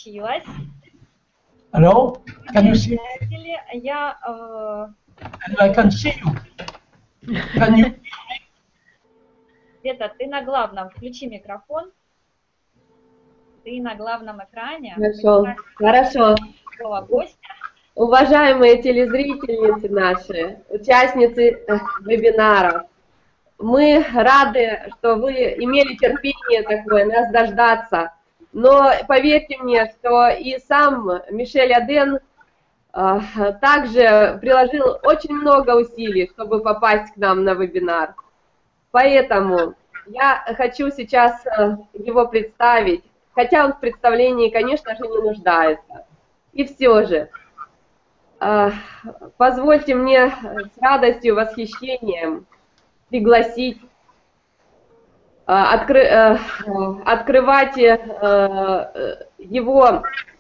включилась. Hello? Can you see? I can see you. Can you? Света, ты на главном, включи микрофон. Ты на главном экране. Хорошо, хорошо. Гостя. Уважаемые телезрительницы наши, участницы вебинаров, мы рады, что вы имели терпение такое, нас дождаться. Но поверьте мне, что и сам Мишель Аден также приложил очень много усилий, чтобы попасть к нам на вебинар. Поэтому я хочу сейчас его представить, хотя он в представлении, конечно же, не нуждается. И все же, позвольте мне с радостью, восхищением пригласить, открывать его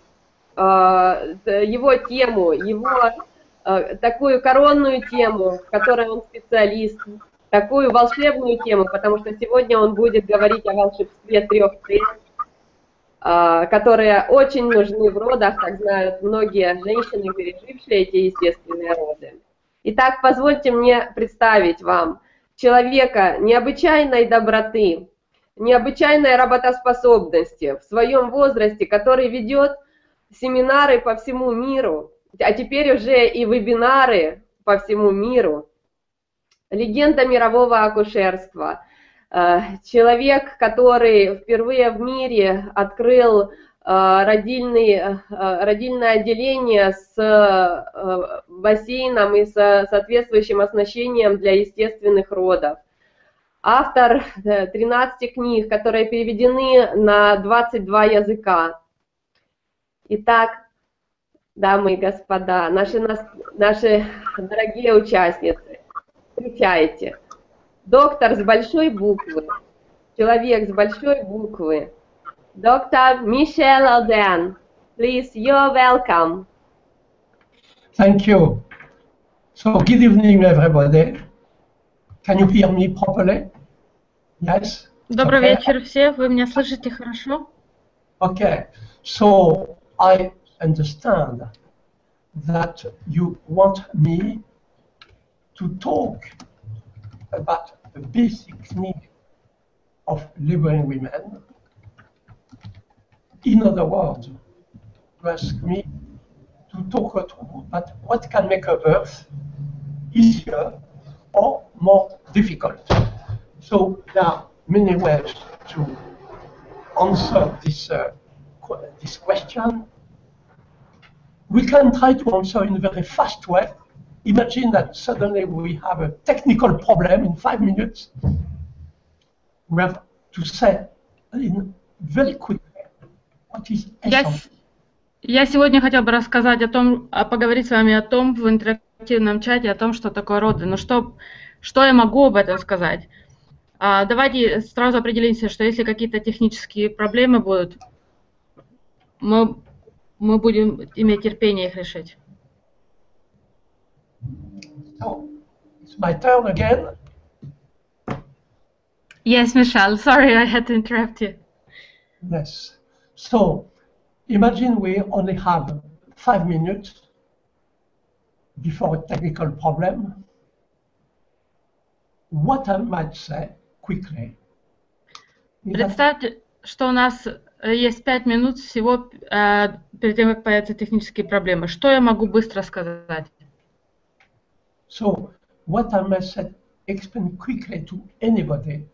тему, его такую коронную тему, в которой он специалист, такую волшебную тему, потому что сегодня он будет говорить о волшебстве 3Т, которые очень нужны в родах, как знают многие женщины, пережившие эти естественные роды. Итак, позвольте мне представить вам человека необычайной доброты, необычайной работоспособности в своем возрасте, который ведет семинары по всему миру, а теперь уже и вебинары по всему миру. Легенда мирового акушерства. Человек, который впервые в мире открыл родильное отделение с бассейном и с соответствующим оснащением для естественных родов. Автор 13 книг, которые переведены на 22 языка. Итак, дамы и господа, наши дорогие участницы, встречайте. Доктор с большой буквы, человек с большой буквы, доктор Мишель Аден. Please, you're welcome. Thank you. So, good evening, everybody. Can you hear me properly? Yes? Добрый вечер все. Вы меня слышите хорошо? Okay. So, I understand that you want me to talk about the basic need of laboring women. In other words, you ask me to talk about what can make a birth easier or more difficult. So there are many ways to answer this question. We can try to answer in a very fast way. Imagine that suddenly we have a technical problem in 5 minutes. We have to say in very quick what is essential. Я сегодня хотела бы рассказать поговорить с вами о том в интерактивном чате, о том, что такое роды. Но что я могу об этом сказать? Давайте сразу определимся, что если какие-то технические проблемы будут, мы будем иметь терпение их решить. So, it's my turn again. Yes, Michelle. Sorry, I had to interrupt you. Yes. So, imagine we only have 5 minutes before a technical problem. What I might say quickly. Представьте, что у нас есть 5 минут всего перед тем, как появятся технические проблемы. Что я могу быстро сказать? So, what I must say, explain quickly to anybody,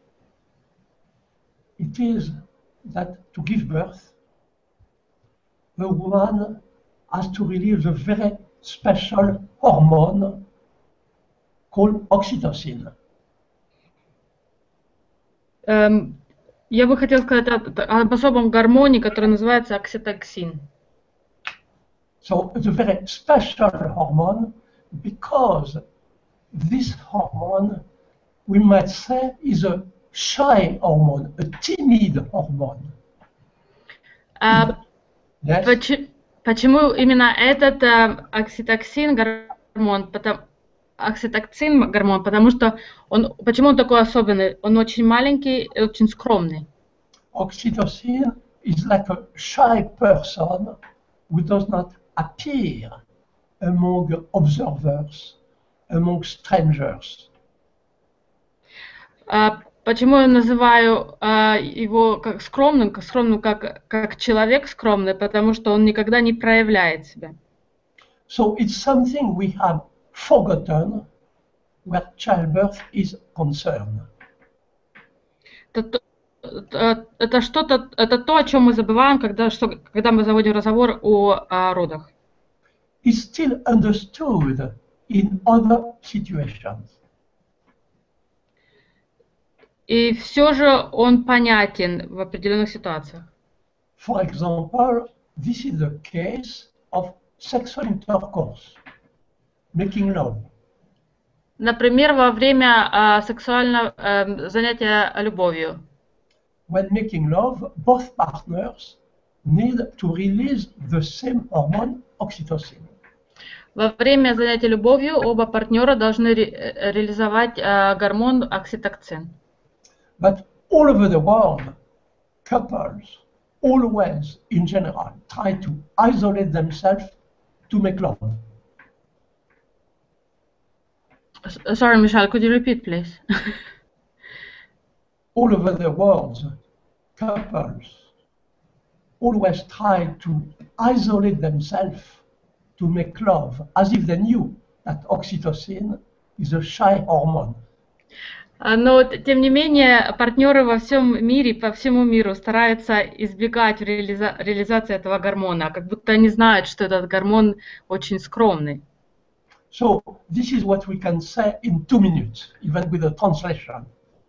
it is that to give birth, the woman has to release a very special hormone called oxytocin. Я бы хотела сказать об особом гормоне, который называется окситоксин. So, it's a very special hormone because this hormone, we might say, is a shy hormone, a timid hormone. Yes? Почему именно этот окситоксин гормон? Потому что почему он такой особенный? Он очень маленький и очень скромный. Oxytocin is like a shy person who does not appear among observers, among strangers. Почему я называю его как скромным как человек скромный, потому что он никогда не проявляет себя. So it's something we have forgotten where childbirth is concerned. Это то, о чем мы забываем, когда мы заводим разговор о родах. It's still understood in other situations. И все же он понятен в определенных ситуациях. For example, this is the case of sexual intercourse, making love. Например, во время сексуального занятия любовью. When making love, both partners need to release the same hormone, oxytocin. Во время занятия любовью оба партнера должны реализовать гормон окситоцин. But all over the world, couples always, in general, try to isolate themselves to make love. Sorry, Michelle, could you repeat, please? All over the world, couples always try to isolate themselves to make love, as if they knew that oxytocin is a shy hormone. Но, тем не менее, партнеры во всем мире, по всему миру стараются избегать реализации этого гормона, как будто они знают, что этот гормон очень скромный. So this is what we can say in 2 minutes, even with a translation.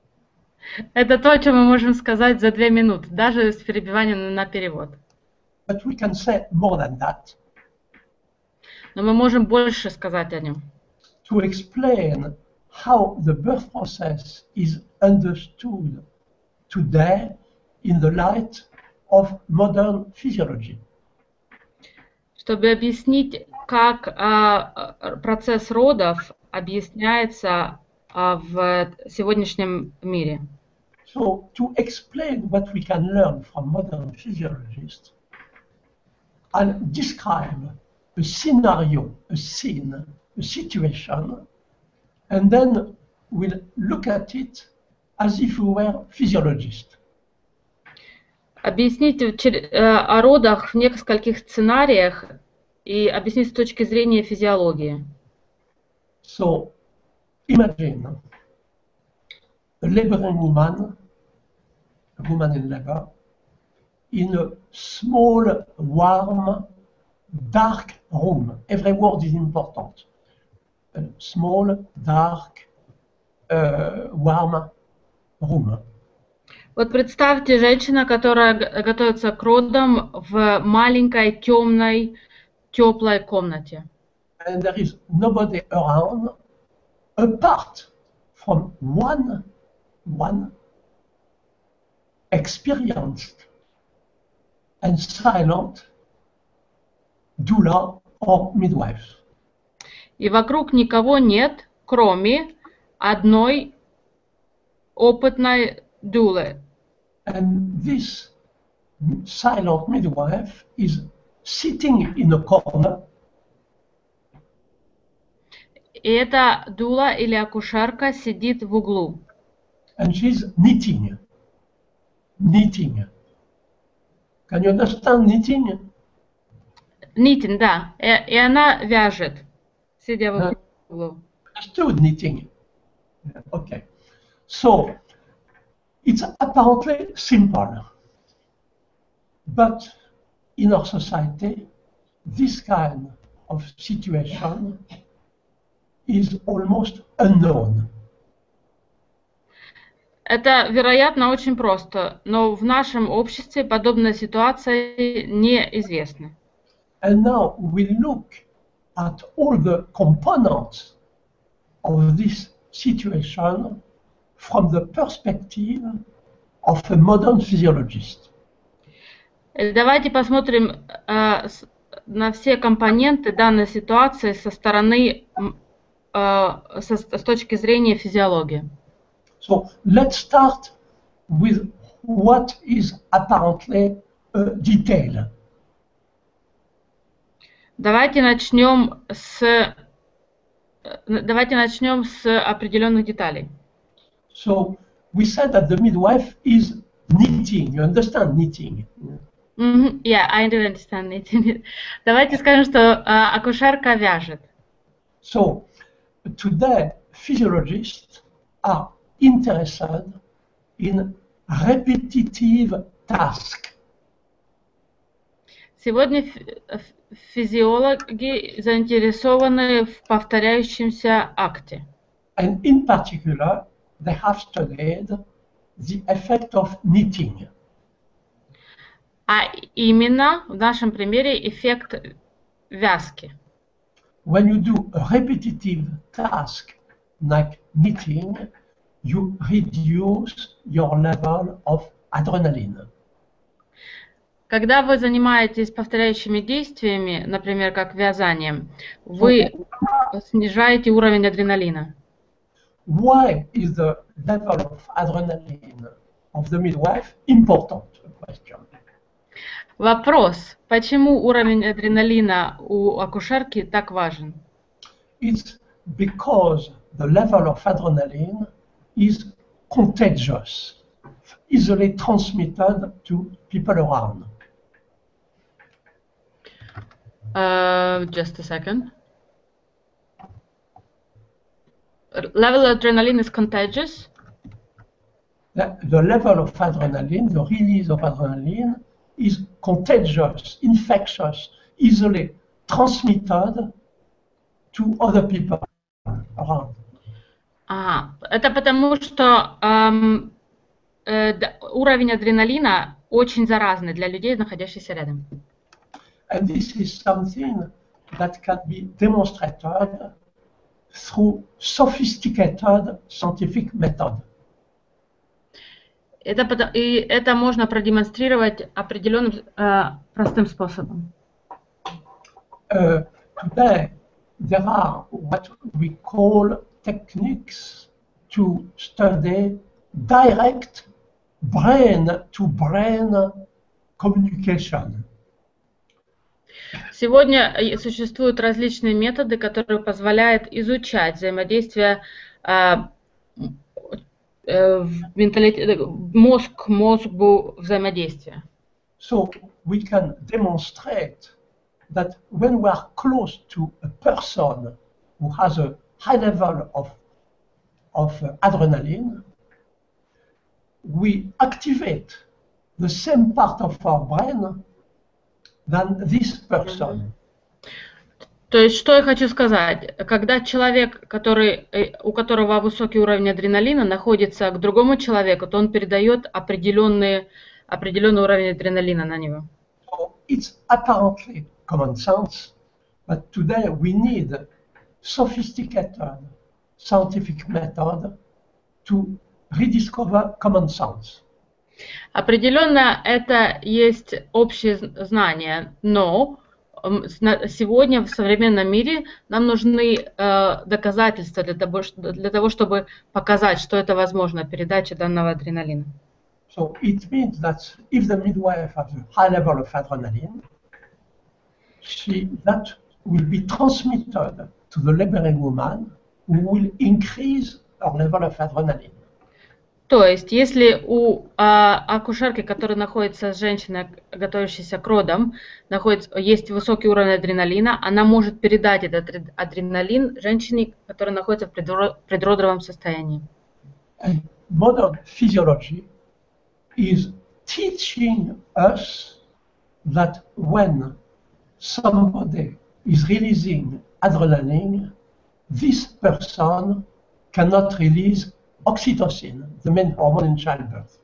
Это то, о чем мы можем сказать за 2 минуты, даже с перебиванием на перевод. But we can say more than that. Но мы можем больше сказать о нем. To explain how the birth process is understood today in the light of modern physiology. Чтобы объяснить, как процесс родов объясняется в сегодняшнем мире. So to explain what we can learn from modern physiologists, I'll describe a scenario, a scene, a situation, and then we'll look at it as if we were physiologists. Объяснить о родах в нескольких сценариях и объяснить с точки зрения физиологии. So imagine a laboring woman, a woman in labor, in a small, warm, dark room. Every word is important. A small, dark, warm room. Вот представьте женщина, которая готовится к родам в маленькой, темной, теплой комнате. And there is nobody around apart from one experienced and silent doula or midwife. И вокруг никого нет, кроме одной опытной дулы. And this silent midwife is sitting in a corner. И эта дула или акушерка сидит в углу. And she's knitting. Knitting. Can you understand knitting? Knitting, да. И она вяжет, сидя в углу. Understood knitting. Okay. So, it's apparently simple. But in our society, this kind of situation is almost unknown. Это, вероятно, очень просто, но в нашем обществе подобная ситуация неизвестна. And now we look at all the components of this situation from the perspective of a modern physiologist. Давайте посмотрим на все компоненты данной ситуации со стороны, с точки зрения физиологии. So let's start with what is apparently detail. Давайте начнем с определенных деталей. So we said that the midwife is knitting. You understand knitting? Yeah, I do understand it. Давайте скажем, что акушерка вяжет. So today, physiologists are interested in repetitive tasks. Сегодня физиологи заинтересованы в повторяющемся акте. And in particular, they have studied the effect of knitting. А именно, в нашем примере, эффект вязки. When you do a repetitive task like knitting, you reduce your level of adrenaline. Когда вы занимаетесь повторяющими действиями, например, как вязанием, вы снижаете уровень адреналина. Why is the level of adrenaline of the midwife important? Question. Вопрос, почему уровень адреналина у акушерки так важен? It's because the level of adrenaline is contagious, easily transmitted to people around. Just a second. Level of adrenaline is contagious. The level of adrenaline, the release of adrenaline, is contagious, infectious, easily transmitted to other people around. Это потому, что уровень адреналина очень заразный для людей, находящихся рядом. And this is something that can be demonstrated through sophisticated scientific method. Это можно продемонстрировать определенным простым способом. Today, there are what we call techniques to study direct brain-to-brain communication. Сегодня существуют различные методы, которые позволяют изучать взаимодействие мозг к мозгу взаимодействия. So we can demonstrate that when we are close to a person who has a high level of adrenaline, we activate the same part of our brain than this person. То есть, что я хочу сказать? Когда человек, у которого высокий уровень адреналина, находится к другому человеку, то он передает определенный уровень адреналина на него. So it's apparently common sense, but today we need sophisticated scientific method to rediscover common sense. Определенно, это есть общее знание, но сегодня в современном мире нам нужны доказательства для того, чтобы показать, что это возможно, передача данного адреналина. So it means that if the midwife has a high level of adrenaline, that will be transmitted to the laboring woman, who will increase her level of adrenaline. То есть, если у акушерки, которая находится с женщиной, готовящейся к родам, есть высокий уровень адреналина, она может передать этот адреналин женщине, которая находится в предродовом состоянии. And modern physiology is teaching us that when somebody is releasing adrenaline, this person cannot release oxytocin, the main hormone in childbirth.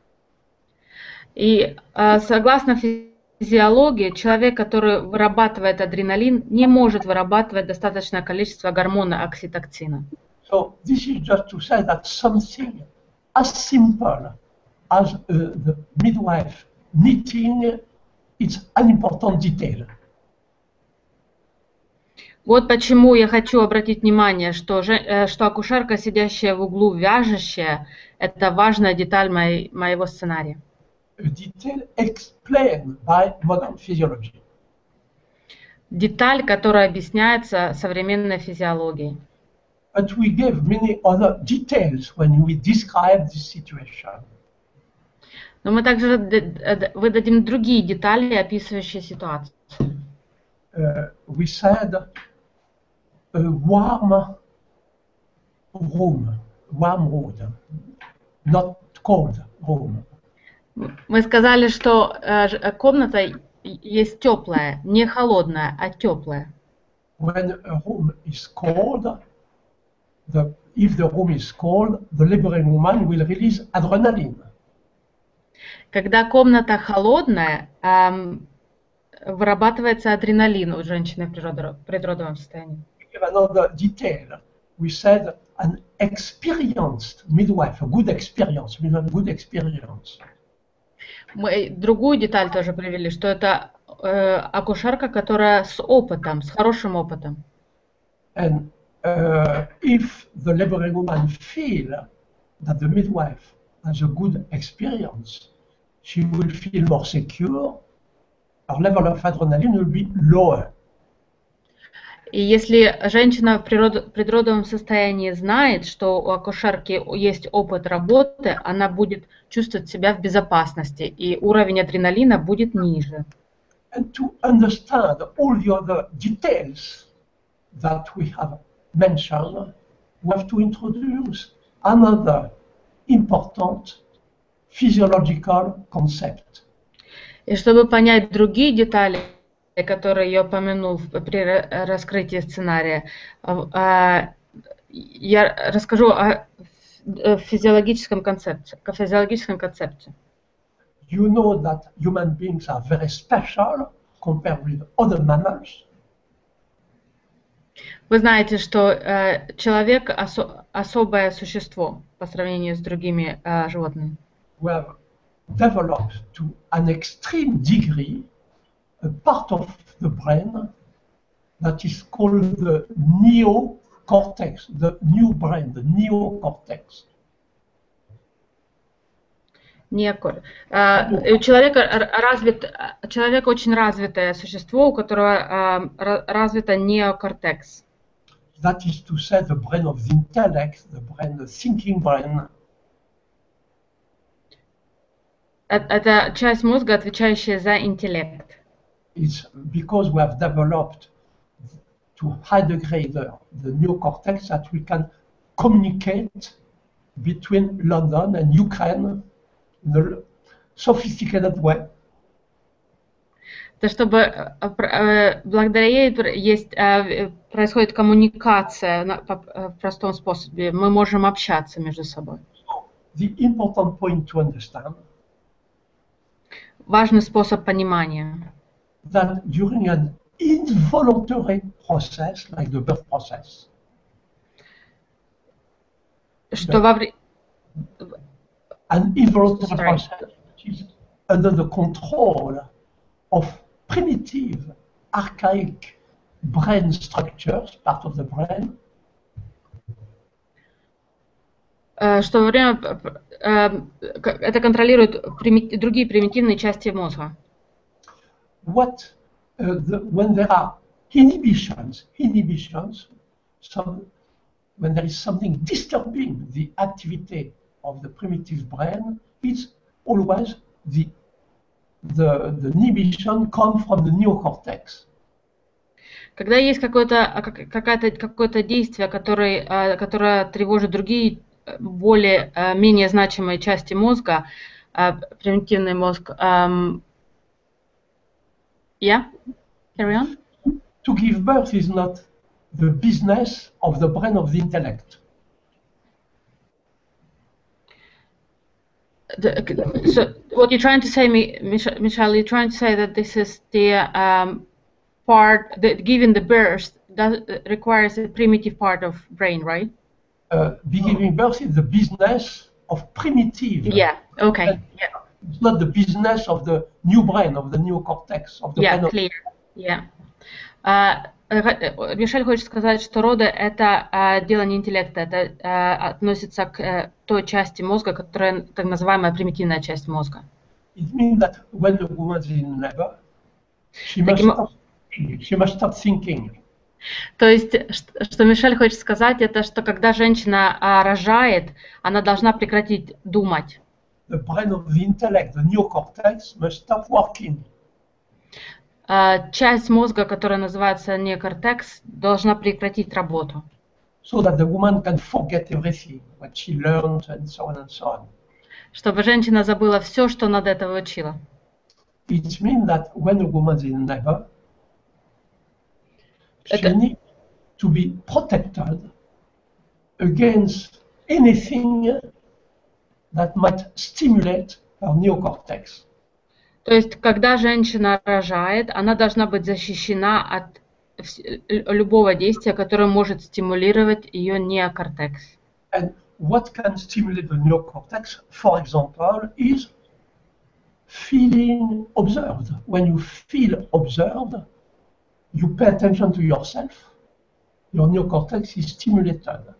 И согласно физиологии, человек, который вырабатывает адреналин, не может вырабатывать достаточное количество гормона окситоцина. So this is just to say that something as simple as the midwife knitting, it's an important detail. Вот почему я хочу обратить внимание, что акушерка, сидящая в углу, вяжущая, это важная деталь моего сценария. a detail explained by modern physiology. Деталь, которая объясняется современной физиологией. But we gave many other details when we describe this situation. Но мы также выдадим другие детали, описывающие ситуацию. We said a warm room, not cold room. Мы сказали, что комната есть теплая, не холодная, а теплая. When a room is cold, if the room is cold, the liberating woman will release adrenaline. Когда комната холодная, вырабатывается адреналин у женщины в предродовом состоянии. Another detail. We said an experienced midwife, a good experience, good experience. Мы другую деталь тоже привели, что это акушерка, которая с опытом, с хорошим опытом. And if the liberating woman feel that the midwife has a good experience, she will feel more secure. Her level of adrenaline will be lower. И если женщина в предродовом состоянии знает, что у акушерки есть опыт работы, она будет чувствовать себя в безопасности, и уровень адреналина будет ниже. And to understand all the other details that we have mentioned, we have to introduce another important physiological concept. И чтобы понять другие детали, которые я упомянул при раскрытии сценария, я расскажу о физиологическом концепте. You know that human beings are very special compared with other mammals. Вы знаете, что человек особое существо по сравнению с другими животными. We have developed to an extreme degree a part of the brain that is called the neocortex, the new brain, the neocortex. У человека очень развитое существо, у которого развито неокортекс. That is to say, the brain of the intellect, the brain, the thinking brain. Это часть мозга, отвечающая за интеллект. It's because we have developed to high degree the neocortex that we can communicate between London and Ukraine in a sophisticated way. То чтобы благодаря ей происходит коммуникация в простом способе, мы можем общаться между собой. The important point to understand. Важный способ понимания. That during an involuntary process, like the birth process, что an involuntary process which is under the control of primitive, archaic brain structures, part of the brain. Что во время это контролируют другие примитивные части мозга. When there are inhibitions, when there is something disturbing the activity of the primitive brain, it's always the inhibition comes from the neocortex. Когда есть какое-то действие, которое тревожит другие менее значимые части мозга, примитивный мозг. Yeah, carry on. To give birth is not the business of the brain of the intellect. So what you're trying to say, Michelle, you're trying to say that this is the part that giving the birth requires a primitive part of brain, right? Giving birth is the business of primitive. Yeah. Okay. Yeah. It's not the business of the new brain, of the neocortex, of the brain. Clear. Yeah. Мишель хочет сказать, что роды это дело не интеллекта, это относится к той части мозга, которая так называемая примитивная часть мозга. It means that when the woman is in labor, she must stop thinking. То есть, что Мишель хочет сказать, это что когда женщина рожает, она должна прекратить думать. The brain of the intellect, the neocortex, must stop working. Часть мозга, которая называется неокортекс, должна прекратить работу. So that the woman can forget everything, what she learned, and so on and so on. Чтобы женщина забыла все, что она до этого учила. It means that when a woman is in labor, she needs to be protected against anything that might stimulate her neocortex. То есть, когда женщина рожает, она должна быть защищена от любого действия, которое может стимулировать ее неокортекс. And what can stimulate the neocortex, for example, is feeling observed. When you feel observed, you pay attention to yourself, your neocortex is stimulated.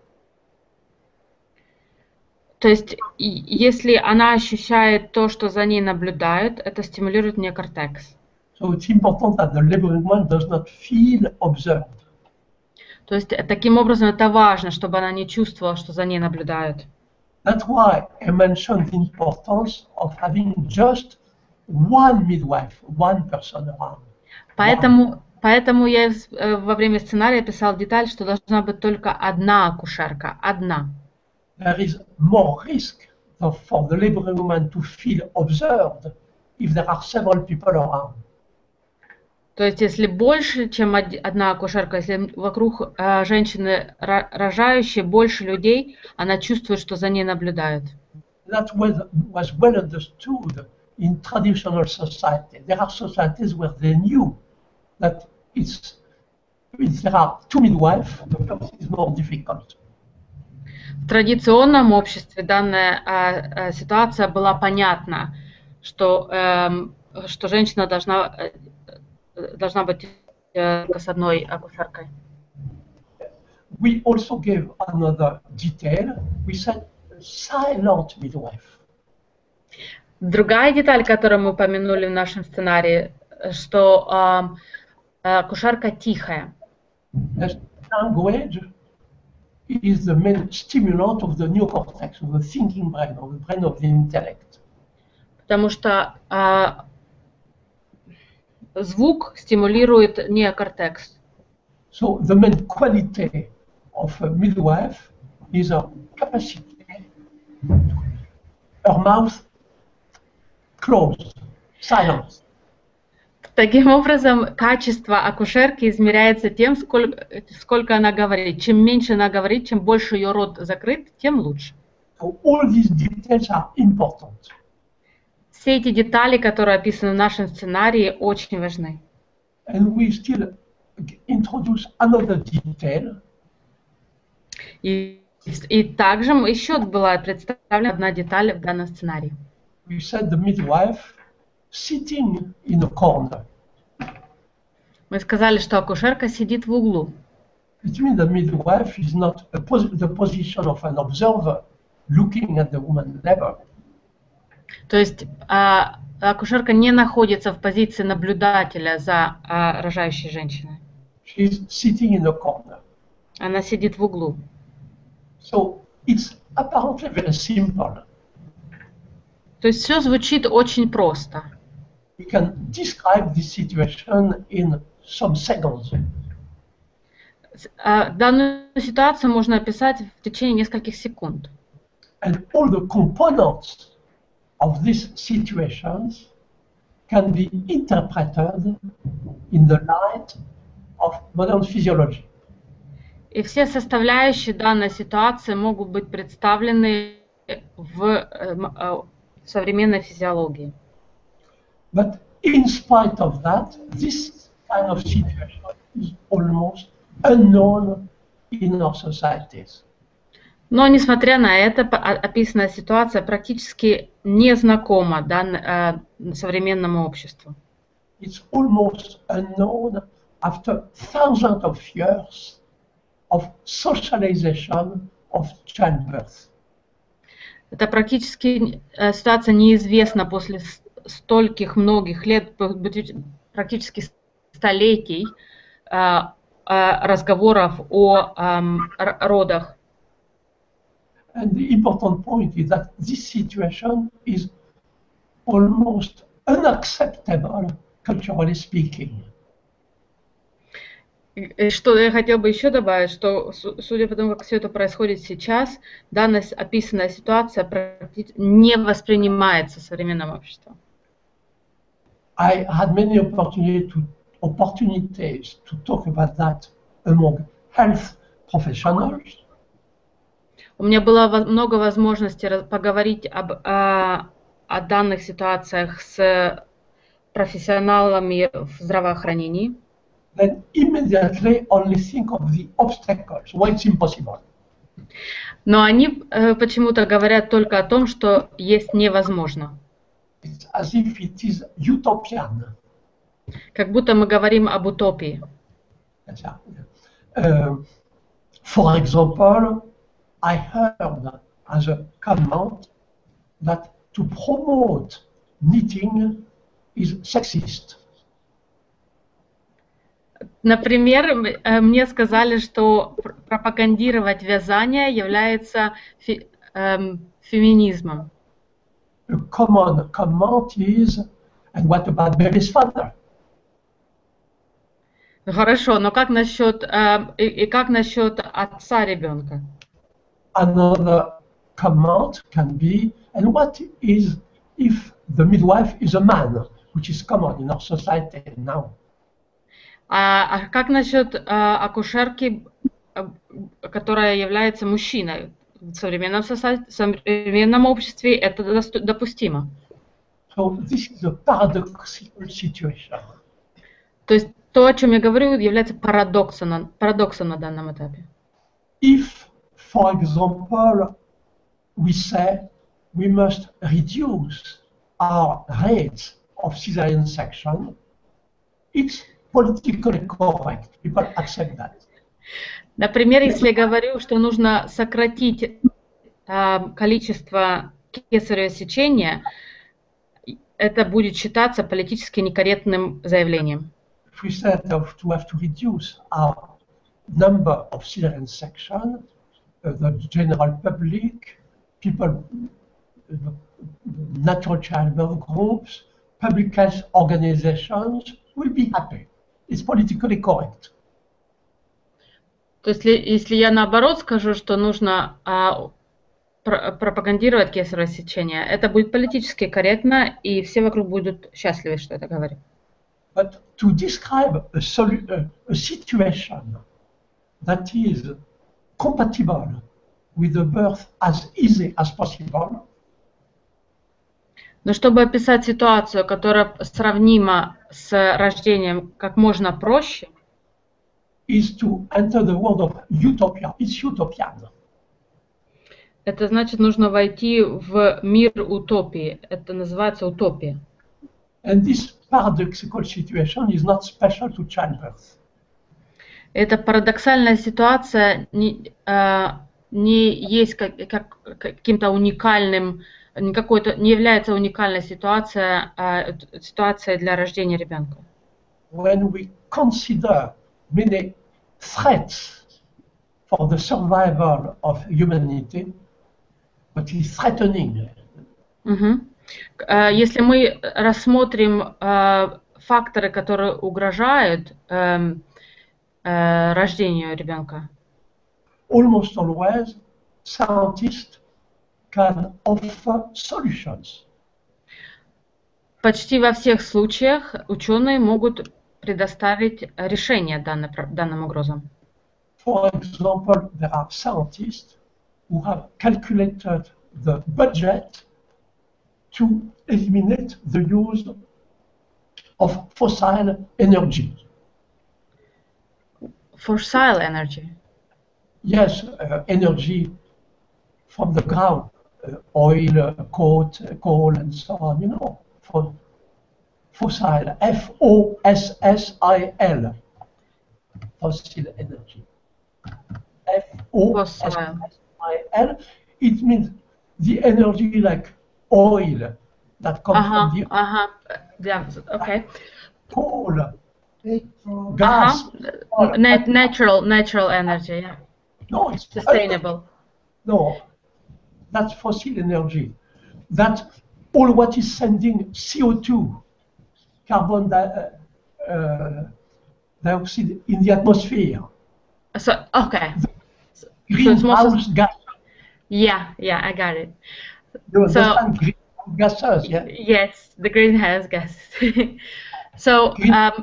То есть, если она ощущает то, что за ней наблюдают, это стимулирует неокортекс. So it's important that the laboring woman does not feel observed. То есть, таким образом, это важно, чтобы она не чувствовала, что за ней наблюдают. That's why I mentioned the importance of having just one midwife, one person around. Поэтому я во время сценария писал деталь, что должна быть только одна акушерка, одна. There is more risk for the laboring woman to feel observed if there are several people around. То есть, если больше, чем одна акушерка, если вокруг женщины рожающей больше людей, она чувствует, что за ней наблюдают. That was well understood in traditional society. There are societies where they knew that if there are two midwives, the process is more difficult. В традиционном обществе данная ситуация была понятна, что женщина должна быть с одной акушеркой. We also gave another detail. We said silent midwife. Другая деталь, которую мы упомянули в нашем сценарии, что акушерка тихая. Language is the main stimulant of the neocortex, of the thinking brain, of the brain of the intellect. Потому что звук стимулирует неокортекс. So the main quality of a midwife is her capacity, her mouth closed, silence. Таким образом, качество акушерки измеряется тем, сколько она говорит. Чем меньше она говорит, чем больше ее рот закрыт, тем лучше. So all these details are important. Все эти детали, которые описаны в нашем сценарии, очень важны. And we still introduce another detail. И также еще была представлена одна деталь в данном сценарии. We said the midwife sitting in a corner. Мы сказали, что акушерка сидит в углу. It means the midwife is not the position of an observer looking at the woman labor. То есть акушерка не находится в позиции наблюдателя за рожающей женщиной. She's sitting in a corner. Она сидит в углу. So it's apparently very simple. То есть все звучит очень просто. We can describe this situation in some seconds. Данную ситуацию можно описать в течение нескольких секунд. And all the components of these situations can be interpreted in the light of modern physiology. И все составляющие данной ситуации могут быть представлены в современной физиологии. But in spite of that, this kind of situation is almost unknown in our societies. Но, несмотря на это, описанная ситуация практически незнакома современному обществу. It's almost unknown after thousands of years of socialization of childbirth. Это практически ситуация неизвестна после стольких многих лет, практически столетий разговоров о родах. And the important point is that this situation is almost unacceptable, culturally speaking. И что я хотел бы еще добавить, что судя по тому, как все это происходит сейчас, данная описанная ситуация не воспринимается современным обществом. I had many opportunities to talk about that among health professionals. У меня было много возможностей поговорить о данных ситуациях с профессионалами в здравоохранении. Then immediately only think of the obstacles, why it's impossible. Но они почему-то говорят только о том, что есть невозможно. It's as if it is utopian. Как будто мы говорим об утопии. For example, I heard as a comment that to promote knitting is sexist. Например, мне сказали, что пропагандировать вязание является феминизмом. A common comment is, and what about baby's father? Хорошо, но как насчет отца ребенка? Another comment can be, and what is if the midwife is a man, which is common in our society now? А как насчет акушерки, которая является мужчиной? В современном обществе это допустимо. So this is a paradoxical situation. То есть то, о чем я говорю, является парадоксом на данном этапе. If, for example, we say we must reduce our rates of cesarean section, it's politically correct. People accept that. Например, если я говорю, что нужно сократить количество кесарево сечения, это будет считаться политически некорректным заявлением. If we say that we have to reduce our number of cesarean section, the general public, people, natural childbirth groups, public health organizations will be happy. It's politically correct. То есть, если я наоборот скажу, что нужно пропагандировать кесарево сечение, это будет политически корректно, и все вокруг будут счастливы, что это говорю. But to describe a situation that is compatible with the birth as easy as possible, но чтобы описать ситуацию, которая сравнима с рождением как можно проще, is to enter the world of utopia. It's utopian. Это значит, нужно войти в мир утопии. Это называется утопия. And this paradoxical situation is not special to childbirth. Эта парадоксальная ситуация не есть каким-то уникальным, не является уникальной ситуацией для рождения ребенка. When we consider many threats for the survival of humanity, what is threatening. Если мы рассмотрим факторы, которые угрожают рождению ребенка, almost always scientists can offer solutions. Почти во всех случаях ученые могут предоставить решение данным угрозам. For example, there are scientists who have calculated the budget to eliminate the use of fossil energy. Fossil energy? Yes, energy from the ground, oil, coal, and so on, you know, for fossil, F-O-S-S-I-L, fossil energy. F-O-S-S-I-L, it means the energy like oil, that come from the Yeah, okay. coal, gas. Natural energy, yeah. No, it's Sustainable. No, that's fossil energy. That's all what is sending CO2, carbon dioxide in the atmosphere. So, okay. Greenhouse gas. Yeah, I got it. You understand greenhouse gases, yeah? Yes, the greenhouse gas. So,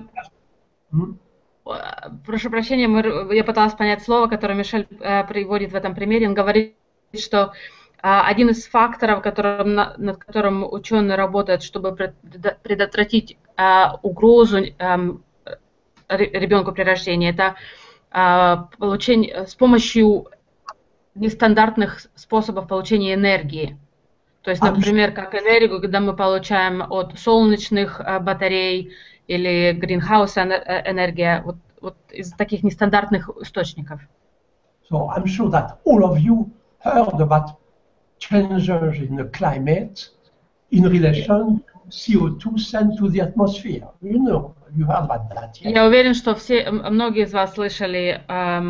прошу прощения, я пыталась понять слово, которое Мишель приводит в этом примере. Он говорит, что один из факторов, над которым ученые работают, чтобы предотвратить угрозу ребенку при рождении, это получение с помощью нестандартных способов получения энергии. То есть, например, как энергию, когда мы получаем от солнечных батарей или greenhouse энергия, вот из таких нестандартных источников. So I'm sure that all of you heard about changes in the climate in relation to CO2 sent to the atmosphere. You know, you heard about that. Yes? Я уверен, что многие из вас слышали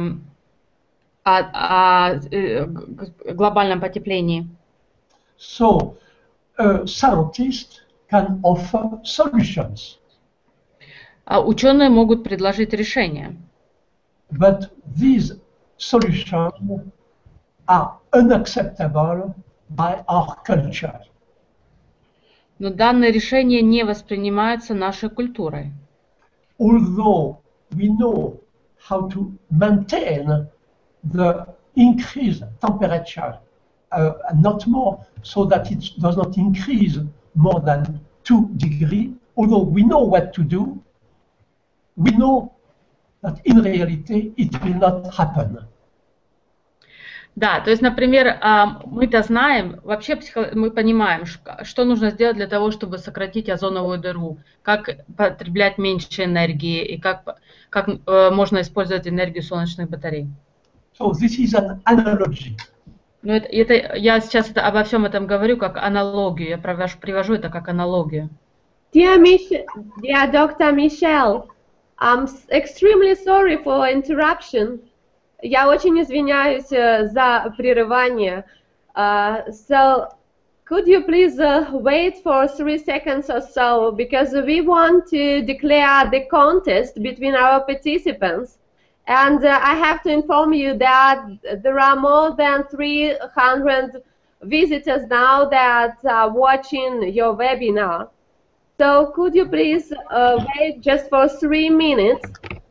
о глобальном потеплении. So, scientists can offer solutions. Ученые могут предложить решения. But these solutions are unacceptable by our culture. Но данные решения не воспринимаются нашей культурой. Although we know how to maintain the increased temperature, not more, so that it does not increase more than 2 degrees, although we know what to do, we know that in reality it will not happen. Да, то есть, например, мы-то знаем, вообще мы понимаем, что нужно сделать для того, чтобы сократить озоновую дыру, как потреблять меньше энергии и как можно использовать энергию солнечных батарей. So this is an analogy. Ну, я сейчас обо всем этом говорю как аналогию, я привожу это как аналогию. Dear Dr. Michelle, I'm extremely sorry for interruption. Я очень извиняюсь за прерывание. So, could you please wait for 3 seconds or so, because we want to declare the contest between our participants. And I have to inform you that there are more than 300 visitors now that are watching your webinar. So, could you please wait just for 3 minutes?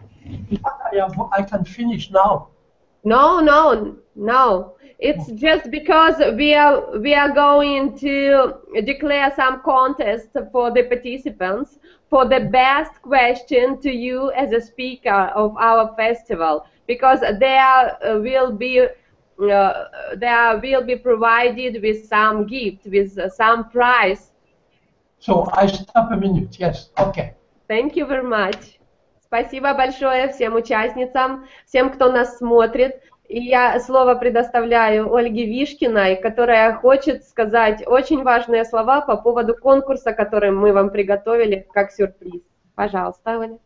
I can finish now. No. It's just because we are going to declare some contest for the participants for the best question to you as a speaker of our festival, because there will be provided with some gift, with some prize. So I stop a minute. Yes. Okay. Thank you very much. Спасибо большое всем участницам, всем, кто нас смотрит. И я слово предоставляю Ольге Вишкиной, которая хочет сказать очень важные слова по поводу конкурса, который мы вам приготовили как сюрприз. Пожалуйста, Оля.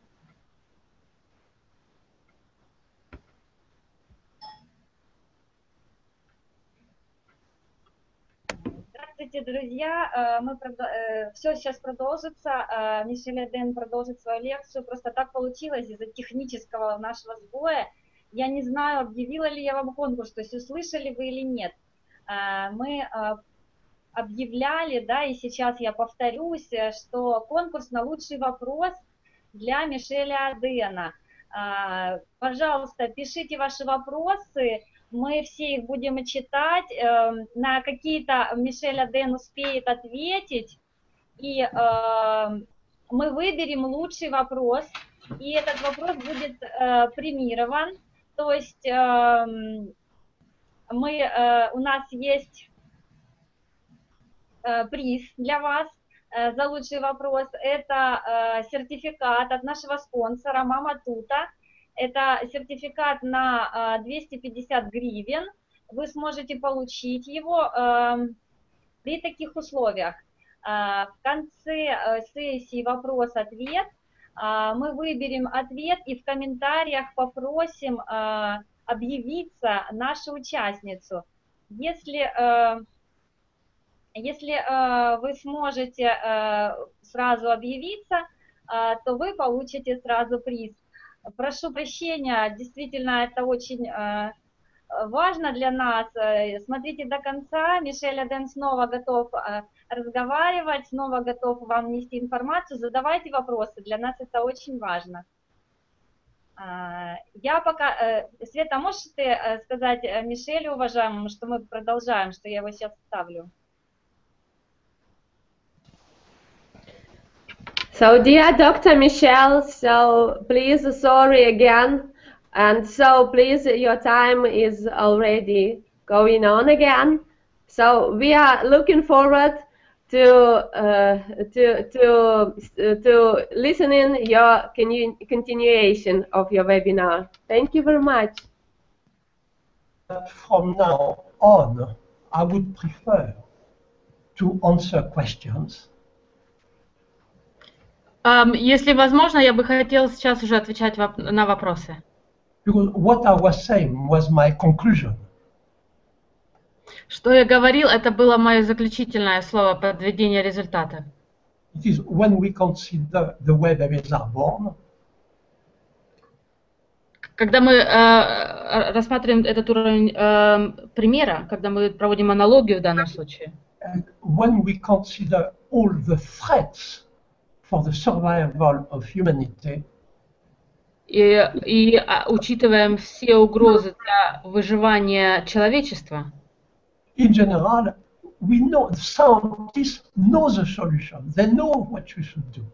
Здравствуйте, друзья. Все сейчас продолжится. Мишель Аден продолжит свою лекцию. Просто так получилось из-за технического нашего сбоя. Я не знаю, объявила ли я вам конкурс, то есть услышали вы или нет. Мы объявляли, да, и сейчас я повторюсь, что конкурс на лучший вопрос для Мишеля Адена. Пожалуйста, пишите ваши вопросы. Мы все их будем читать, на какие-то Мишель Аден успеет ответить, и мы выберем лучший вопрос, и этот вопрос будет премирован. То есть у нас есть приз для вас за лучший вопрос. Это сертификат от нашего спонсора Мама Тута. Это сертификат на 250 гривен. Вы сможете получить его при таких условиях. В конце сессии вопрос-ответ. Мы выберем ответ и в комментариях попросим объявиться нашу участницу. Если вы сможете сразу объявиться, то вы получите сразу приз. Прошу прощения, действительно, это очень важно для нас. Смотрите до конца. Мишель Аден снова готов разговаривать, снова готов вам нести информацию. Задавайте вопросы, для нас это очень важно. Я пока... Света, можешь ты сказать Мишелю, уважаемому, что мы продолжаем, что я его сейчас ставлю? So, dear Dr. Michelle, so please, sorry again, and so please, your time is already going on again. So we are looking forward to listening your continuation of your webinar. Thank you very much. From now on, I would prefer to answer questions. Если возможно, я бы хотела сейчас уже отвечать на вопросы. Because what I was saying was my conclusion. Что я говорил, это было мое заключительное слово подведения результата. It is when we consider the way babies are born. Когда мы рассматриваем этот уровень примера, когда мы проводим аналогию в данном случае. And when we consider all the threats for the survival of humanity, и учитываем все угрозы для выживания человечества, in general, we know, the scientists know the solution. They know what we should do.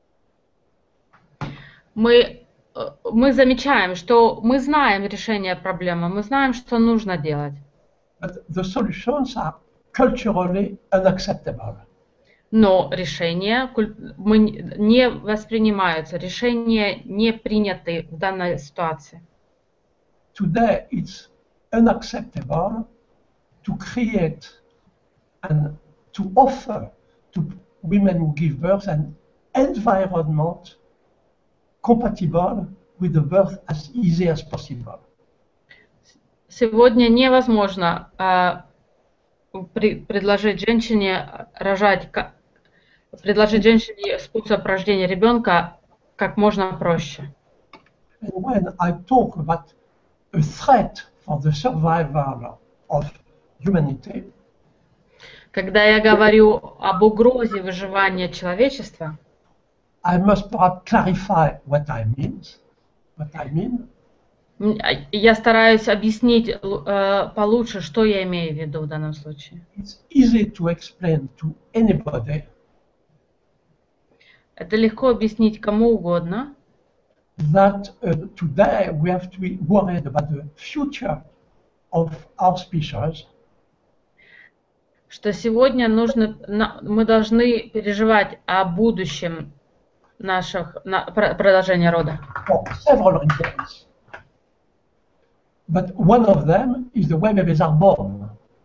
мы замечаем, что мы знаем решение проблемы, мы знаем, что нужно делать. But the solutions are culturally unacceptable. Но решения не воспринимаются, решения не приняты в данной ситуации. Today, it's unacceptable to create and to offer to women who give birth an environment compatible with the birth as easy as possible. Сегодня невозможно предложить женщине способ рождения ребенка как можно проще. And when I talk about a threat for the survival of humanity, когда я говорю об угрозе выживания человечества, I must perhaps clarify what I mean. Я стараюсь объяснить получше, что я имею в виду в данном случае. It's easy to explain to anybody Это легко объяснить кому угодно, that today we have to be worried about the future of our species. Что сегодня мы должны переживать о будущем продолжения рода. For several reasons. But one of them is the way babies are born.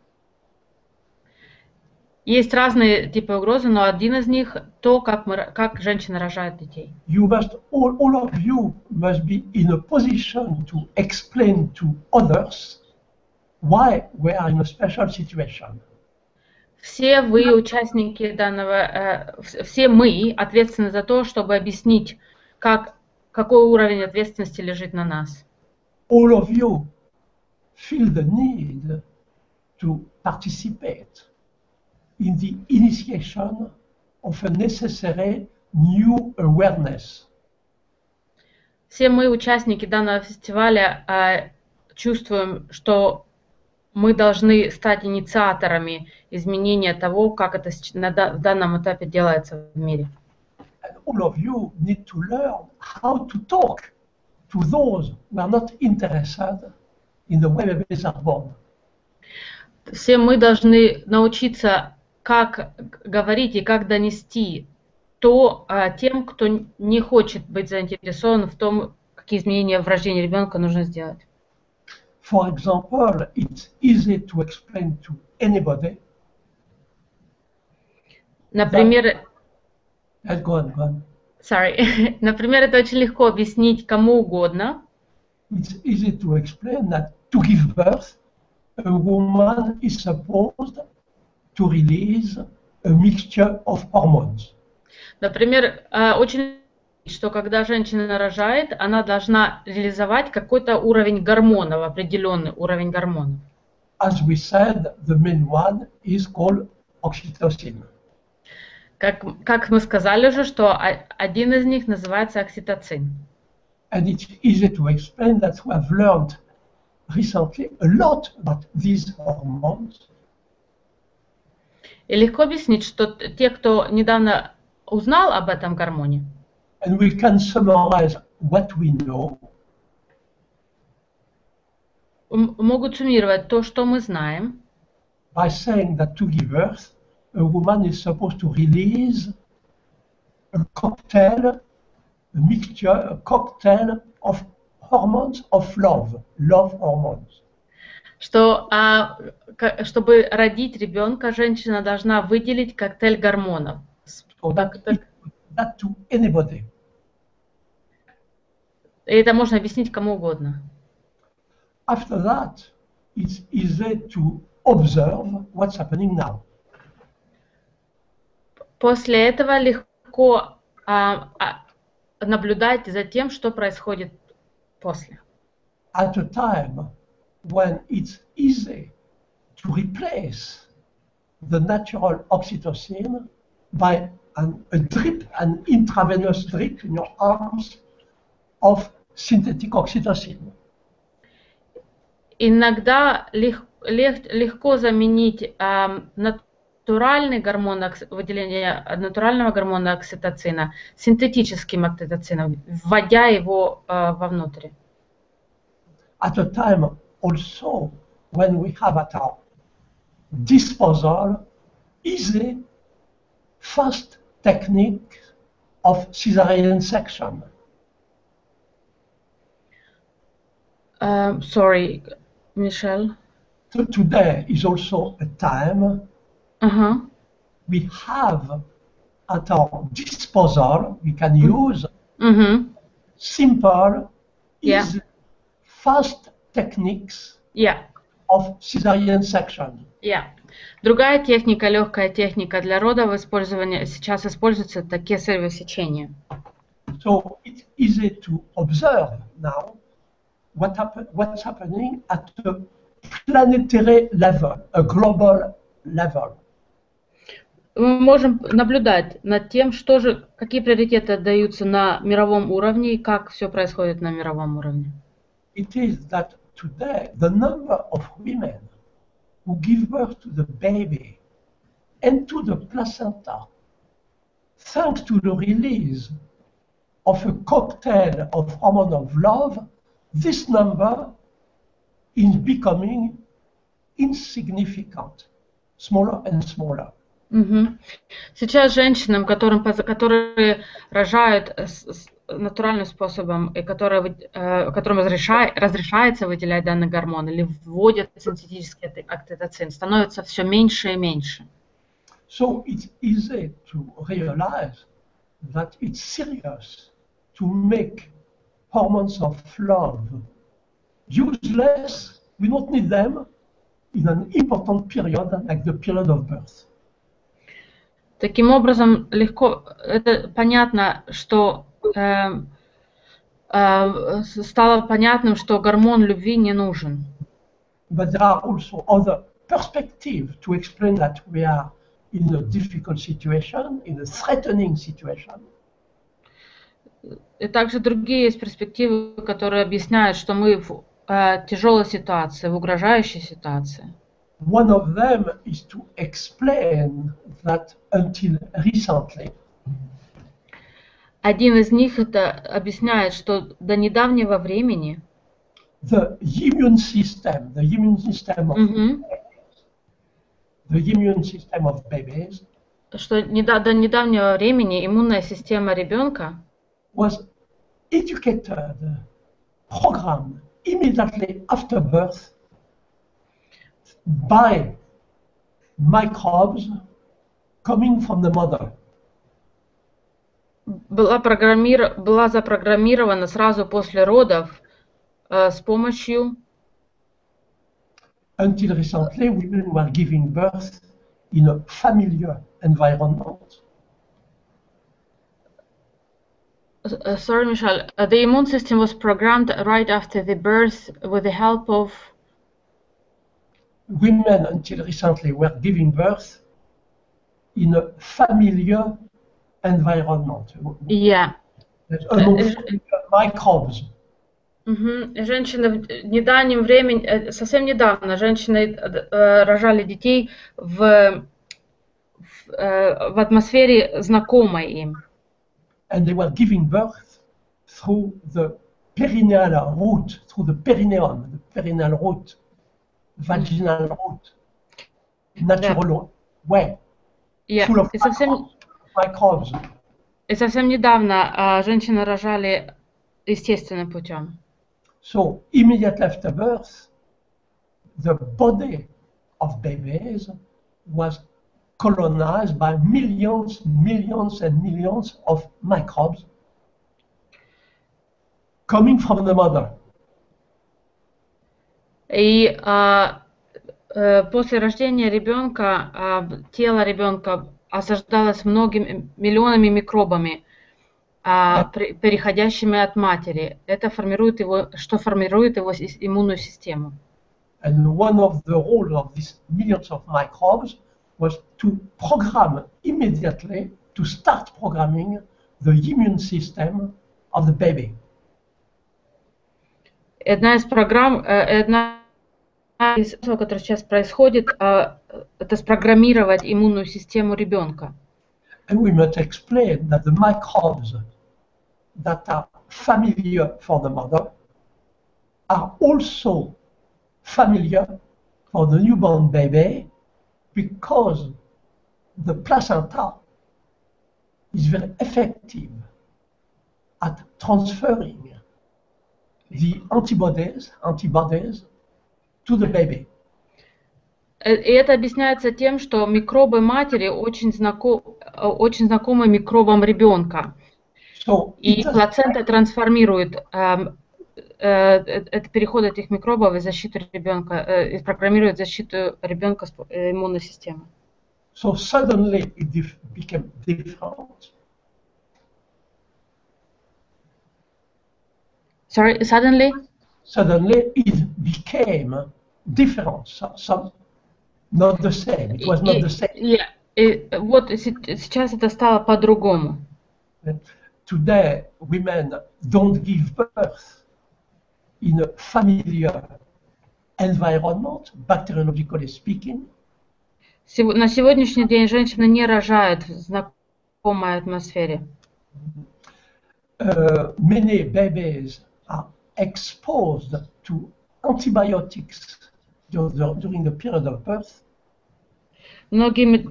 Есть разные типы угрозы, но один из них то, как женщины рожают детей. You must, all of you must be in a position to explain to others why we are in a special situation. Все вы, участники данного, все мы ответственны за то, чтобы объяснить, какой уровень ответственности лежит на нас. All of you feel the need to participate in the initiation of a necessary new awareness. Все мы, участники данного фестиваля, чувствуем, что мы должны стать инициаторами изменения того, как это в данном этапе делается в мире. And all of you need to learn how to talk to those who are not interested in the way babies are born. Все мы должны научиться, как говорить и как донести то тем, кто не хочет быть заинтересован в том, какие изменения в рождении ребенка нужно сделать. For example, it's easy to explain to anybody Например, Go on, go on. sorry, например, это очень легко объяснить кому угодно. It's easy to explain that to give birth, a woman is supposed to release a mixture of hormones. Например, очень что когда женщина рожает, она должна реализовать какой-то уровень гормонов, определенный уровень гормонов. As we said, the main one is called oxytocin. Как мы сказали уже, что один из них называется окситоцин. And it's easy to explain that we have learned recently a lot about these hormones. И легко объяснить, что те, кто недавно узнал об этом гормоне, And we can summarize what we know могут суммировать то, что мы знаем, by saying that to give birth, a woman is supposed to release a cocktail, a mixture, a cocktail of hormones of love hormones. что чтобы родить ребенка, женщина должна выделить коктейль гормонов. So that to anybody. И это можно объяснить кому угодно. After that, it's easy to observe what's happening now. После этого легко наблюдать за тем, что происходит после. At a time when it's easy to replace the natural oxytocin by an intravenous drip in your arms of synthetic oxytocin. Иногда легко заменить натуральный гормон выделения натурального гормона окситоцина синтетическим окситоцином, вводя его вовнутрь. At a time also when we have at our disposal easy, fast technique of cesarean section. Sorry, Michelle. So today is also a time we have at our disposal, we can use simple, easy, fast techniques of cesarean section. Другая техника, легкая техника для родов сейчас используется это кесарево сечение. So it's easy to observe now what's happening at a planetary level, a global level. Мы можем наблюдать над тем, какие приоритеты отдаются на мировом уровне и как все происходит на мировом уровне. It is that today the number of women who give birth to the baby and to the placenta, thanks to the release of a cocktail of hormone of love, this number is becoming insignificant, smaller and smaller. Сейчас женщинам, которые рожают натуральным способом, и которым разрешается выделять данный гормон или вводят синтетический окситоцин, становится все меньше и меньше. So it's easy to realize that it's serious to make hormones of love useless. We don't need them in an important period like the period of birth. Таким образом, это понятно, что стало понятным, что гормон любви не нужен. But there are also other perspectives to explain that we are in a difficult situation, in a threatening situation. И также другие есть перспективы, которые объясняют, что мы в тяжелой ситуации, в угрожающей ситуации. One of them is to explain that until recently, один из них это объясняет, что до недавнего времени the immune system of babies, что до недавнего времени иммунная система ребенка was educated, programmed immediately after birth by microbes coming from the mother. Была запрограммирована сразу после родов с помощью... Until recently, women were giving birth in a familiar environment. Sorry, Michelle. The immune system was programmed right after the birth with the help of... Women, until recently, were giving birth in a familiar environment. Yeah. Amongst microbes. Женщины в недавнем времени, совсем недавно, женщины рожали детей в атмосфере знакомой им. And they were giving birth through the perineal route, through the perineum, the perineal route, vaginal route, natural way, full of microbes. И совсем недавно женщины рожали естественным путем. So immediately after birth, the body of babies was colonized by millions and millions of microbes coming from the mother. И после рождения ребенка тело ребенка осаждалось миллионами микробами, переходящими от матери. Это формирует его иммунную систему. And one of the roles of these millions of microbes was to program immediately, to start programming the immune system of the baby. Одна из программ, которая сейчас происходит, это спрограммировать иммунную систему ребенка. And we must explain that the microbes that are familiar for the mother are also familiar for the newborn baby, because the placenta is very effective at transferring the antibodies to the baby. И это объясняется тем, что микробы матери очень знакомы микробам ребенка. И плацента трансформирует, это переход этих микробов и защиту ребенка, и программирует защиту ребенка с иммунной системы. So suddenly it became different. Sorry, suddenly? Suddenly it became different. Some not the same. It was not the same. Yeah. И вот сейчас это стало по-другому. Today women don't give birth in a familiar environment, bacteriologically speaking. На сегодняшний день женщины не рожают в знакомой атмосфере. Many babies are exposed to antibiotics during the period of birth. Многим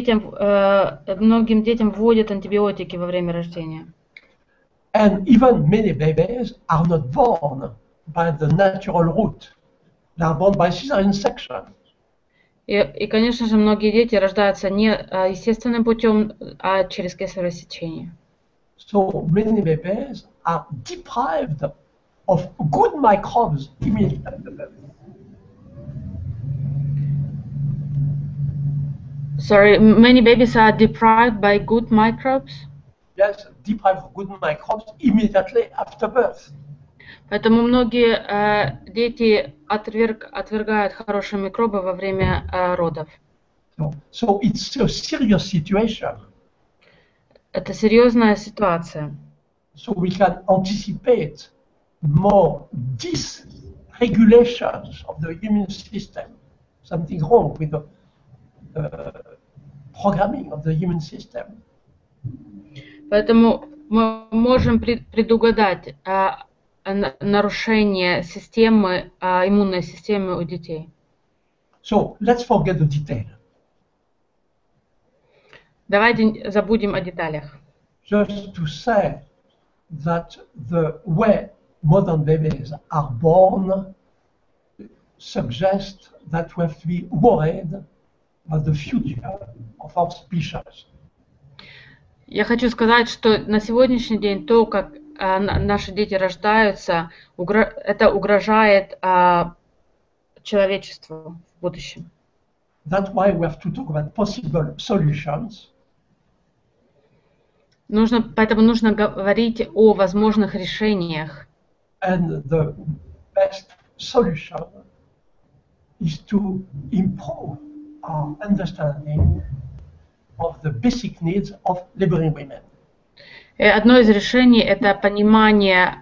детям вводят антибиотики во время рождения. And even many babies are not born by the natural route. They are born by cesarean section. И, конечно же, многие дети рождаются не естественным путем, а через кесарево сечение. So many babies are deprived of good microbes immediately after birth. Sorry, many babies are deprived by good microbes? Yes, deprived of good microbes immediately after birth. Поэтому многие дети отвергают хорошие микробы во время родов. So it's a serious situation. Это серьезная ситуация. So we can anticipate more dysregulations of the immune system. Something wrong with the programming of the immune system. Поэтому мы можем предугадать нарушение системы, иммунной системы у детей. So let's forget the detail. Давайте забудем о деталях. Just to say that the way modern babies are born suggests that we have to be worried but the future of our species. Я хочу сказать, что на сегодняшний день то, как наши дети рождаются, это угрожает человечеству в будущем. That's why we have to talk about possible solutions. Поэтому нужно говорить о возможных решениях. And the best solution is to improve our understanding of the basic needs of laboring women. Одно из решений – это понимание,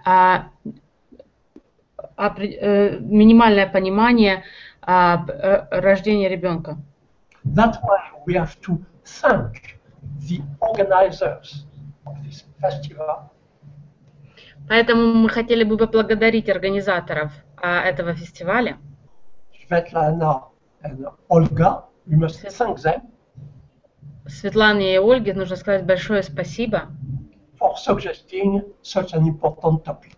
минимальное понимание рождения ребенка. That's why we have to thank the organizers of this festival. Поэтому мы хотели бы поблагодарить организаторов этого фестиваля. Svetlana and Olga, we must thank them Светлане и Ольге нужно сказать большое спасибо for suggesting such an important topic.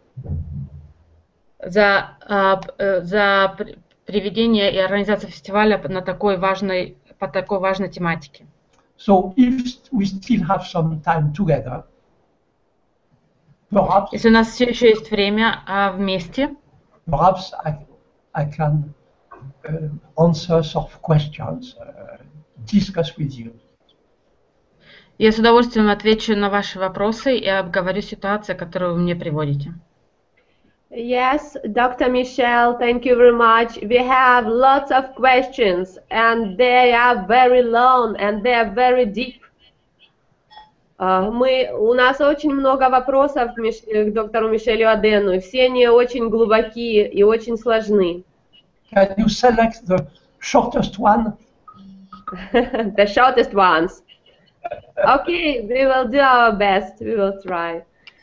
за приведение и организацию фестиваля по такой важной тематике. So if we still have some time together, perhaps Если у нас все еще есть время вместе, I can answer some questions, discuss with you. я с удовольствием отвечу на ваши вопросы и обговорю ситуацию, которую вы мне приводите. Yes, Dr. Michelle, thank you very much. We have lots of questions, and they are very long, and they are very deep. У нас очень много вопросов к доктору Мишелю Адену, и все они очень глубокие и очень сложны. Can you select the shortest one? The shortest ones. Okay, we will do our best. We will try.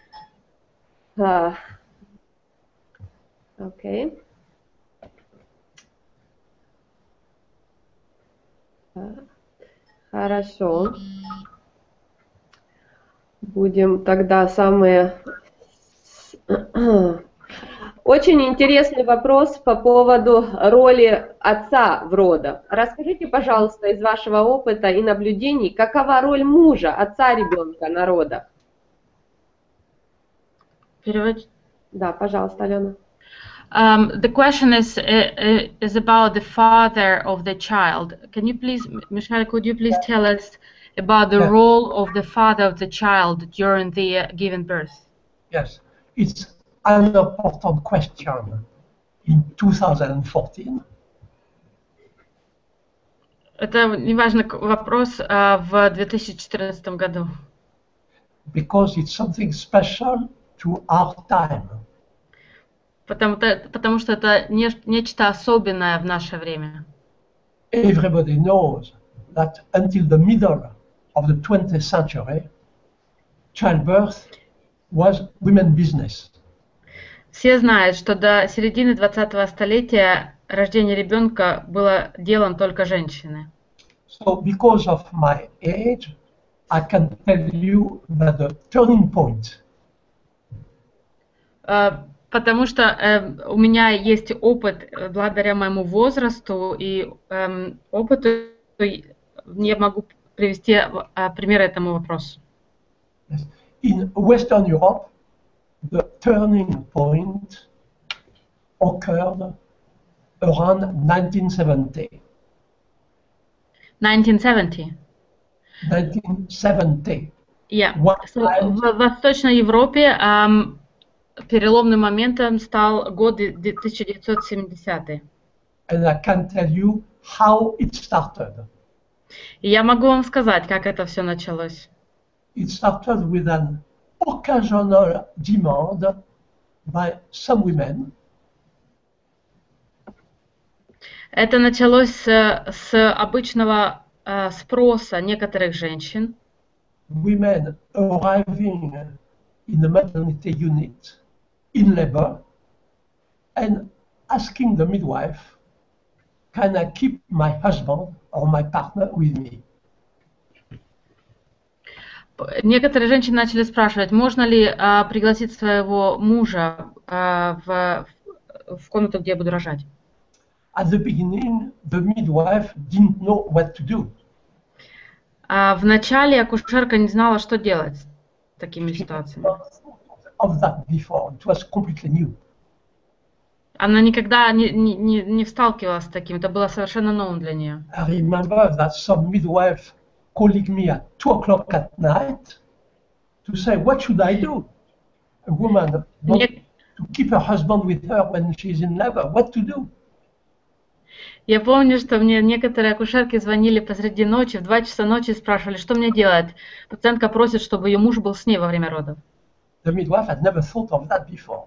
Okay. Хорошо. Будем тогда самые... Очень интересный вопрос по поводу роли отца в родах. Расскажите, пожалуйста, из вашего опыта и наблюдений, какова роль мужа, отца ребенка на родах? Переводить? Да, пожалуйста, Алена. The question is about the father of the child. Can you please, Michelle, could you please tell us about the role of the father of the child during the given birth? Yes, it's an important question in 2014. Это неважный вопрос в 2014 году. Because it's something special to our time. Потому что это нечто особенное в наше время. Everybody knows that until the middle of the 20th century, childbirth was women's business. Все знают, что до середины 20-го столетия рождение ребенка было делом только женщины. So because of my age, I can tell you that the turning point Потому что у меня есть опыт, благодаря моему возрасту и опыту, я могу привести пример этому вопросу. in Western Europe, the turning point occurred around 1970. 1970. 1970. Yeah. What So, в Восточной Европе переломным моментом стал год 1970. And I can tell you how it started. И я могу вам сказать, как это все началось. It started with an occasional demand by some women Это началось с обычного спроса некоторых женщин, women arriving in the maternity unit in labor and asking the midwife, can I keep my husband or my partner with me? некоторые женщины начали спрашивать, можно ли пригласить своего мужа в комнату, где я буду рожать. at the beginning, the midwife didn't know what to do. Вначале акушерка не знала, что делать с такими ситуациями. Of that before, it was completely new. Она никогда не сталкивалась с таким, это было совершенно новым для нее. I remember that some midwife calling me at 2 o'clock at night to say, what should I do? A woman wants to keep her husband with her when she's in labor. What to do? Я помню, что мне некоторые акушерки звонили посреди ночи, в 2 часа ночи спрашивали, что мне делать. Пациентка просит, чтобы ее муж был с ней во время родов. The midwife had never thought of that before.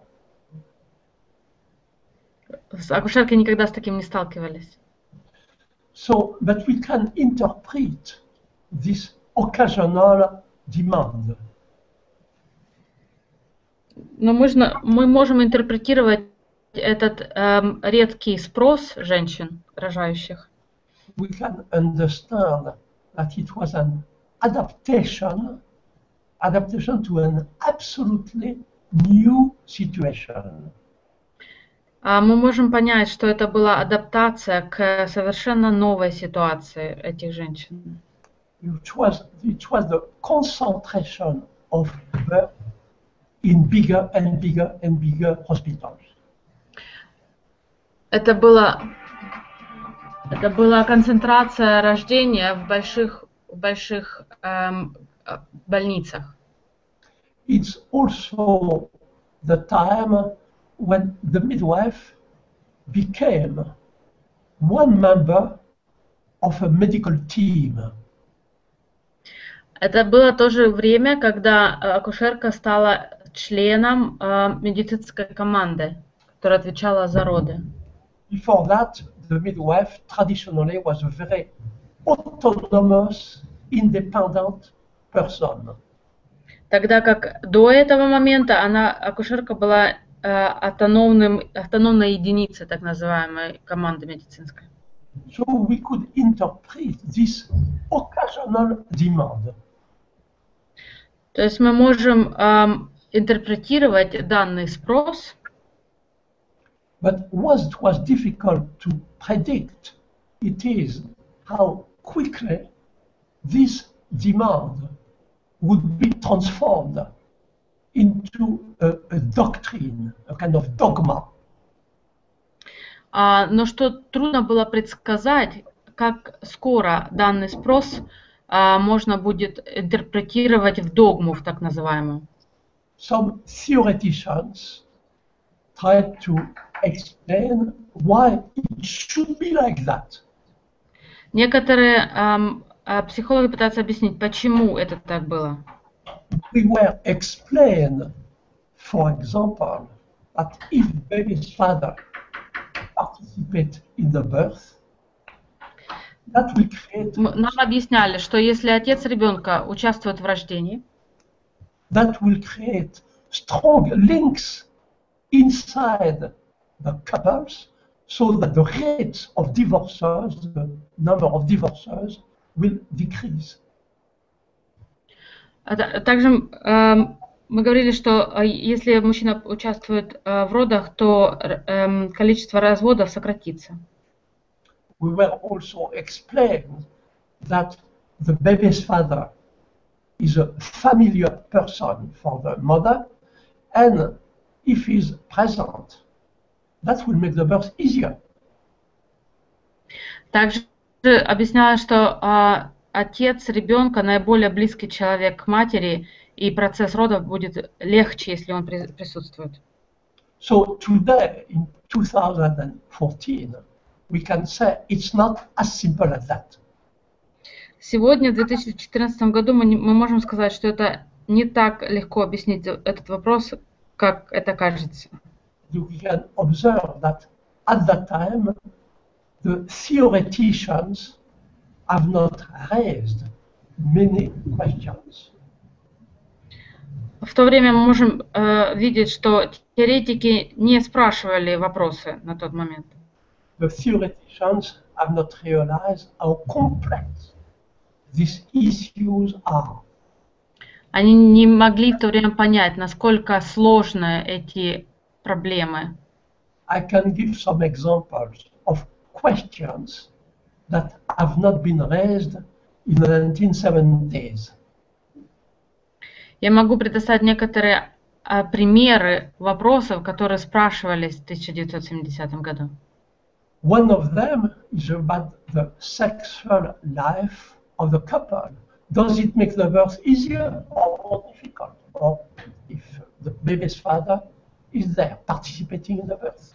Акушерки никогда с таким не сталкивались. So, but we can interpret this occasional demand. Но мы можем интерпретировать этот редкий спрос женщин, рожающих. We can understand that it was an adaptation to an absolutely new situation. Мы можем понять, что это была адаптация к совершенно новой ситуации этих женщин. It was the concentration of birth in bigger and bigger and bigger hospitals. Это была концентрация рождения в больших больницах. It's also the time when the midwife became one member of a medical team. Это было тоже время, когда акушерка стала членом медицинской команды, которая отвечала за роды. Before that, the midwife traditionally was a very autonomous, independent person. Тогда как до этого момента акушерка была автономной единицей, так называемой команды медицинской. So we could interpret this occasional demand. То есть мы можем интерпретировать данный спрос. But what was difficult to predict, it is how quickly this demand would be transformed into a doctrine, a kind of dogma. Но что трудно было предсказать, как скоро данный спрос можно будет интерпретировать в догму, в так называемую. Some theoreticians tried to explain why it should be like that. Некоторые психологи пытаются объяснить, почему это так было. We were explained, for example, that if baby's father participates in the birth, that will create. Нам объясняли, что если отец ребенка участвует в рождении, that will create strong links inside the couples, so that the rates of divorces, the number of divorces, will decrease. Также мы говорили, что если мужчина участвует в родах, то количество разводов сократится. We were also explained that the baby's father is a familiar person for the mother, and if he's present, that will make the birth easier. Также объяснялось, что отец ребенка наиболее близкий человек к матери, и процесс родов будет легче, если он присутствует. So today, in 2014, we can say it's not as simple as that. Сегодня, в 2014 году, мы можем сказать, что это не так легко объяснить этот вопрос, как это кажется. We can observe that at that time, the theoreticians have not raised many questions. В то время мы можем видеть, что теоретики не спрашивали вопросы на тот момент. The theoreticians have not realized how complex these issues are. Они не могли в то время понять, насколько сложны эти проблемы. I can give some examples of questions that have not been raised in the 1970s. Я могу предоставить некоторые примеры вопросов, которые спрашивались в 1970 году. One of them is about the sexual life of the couple. Does it make the birth easier or more difficult? Or if the baby's father is there participating in the birth?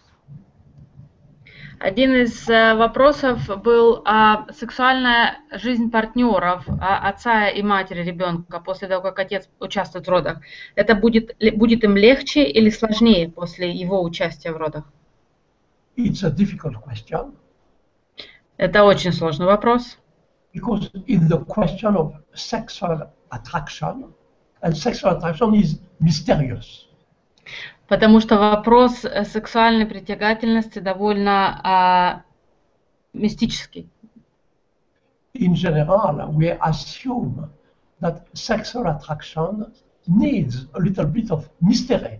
Один из вопросов был сексуальная жизнь партнеров, отца и матери ребенка после того, как отец участвует в родах. Это будет им легче или сложнее после его участия в родах? It's a difficult question. Это очень сложный вопрос. Because in the question of sexual attraction, and sexual attraction is mysterious. Потому что вопрос сексуальной притягательности довольно мистический. In general, we assume that sexual attraction needs a little bit of mystery.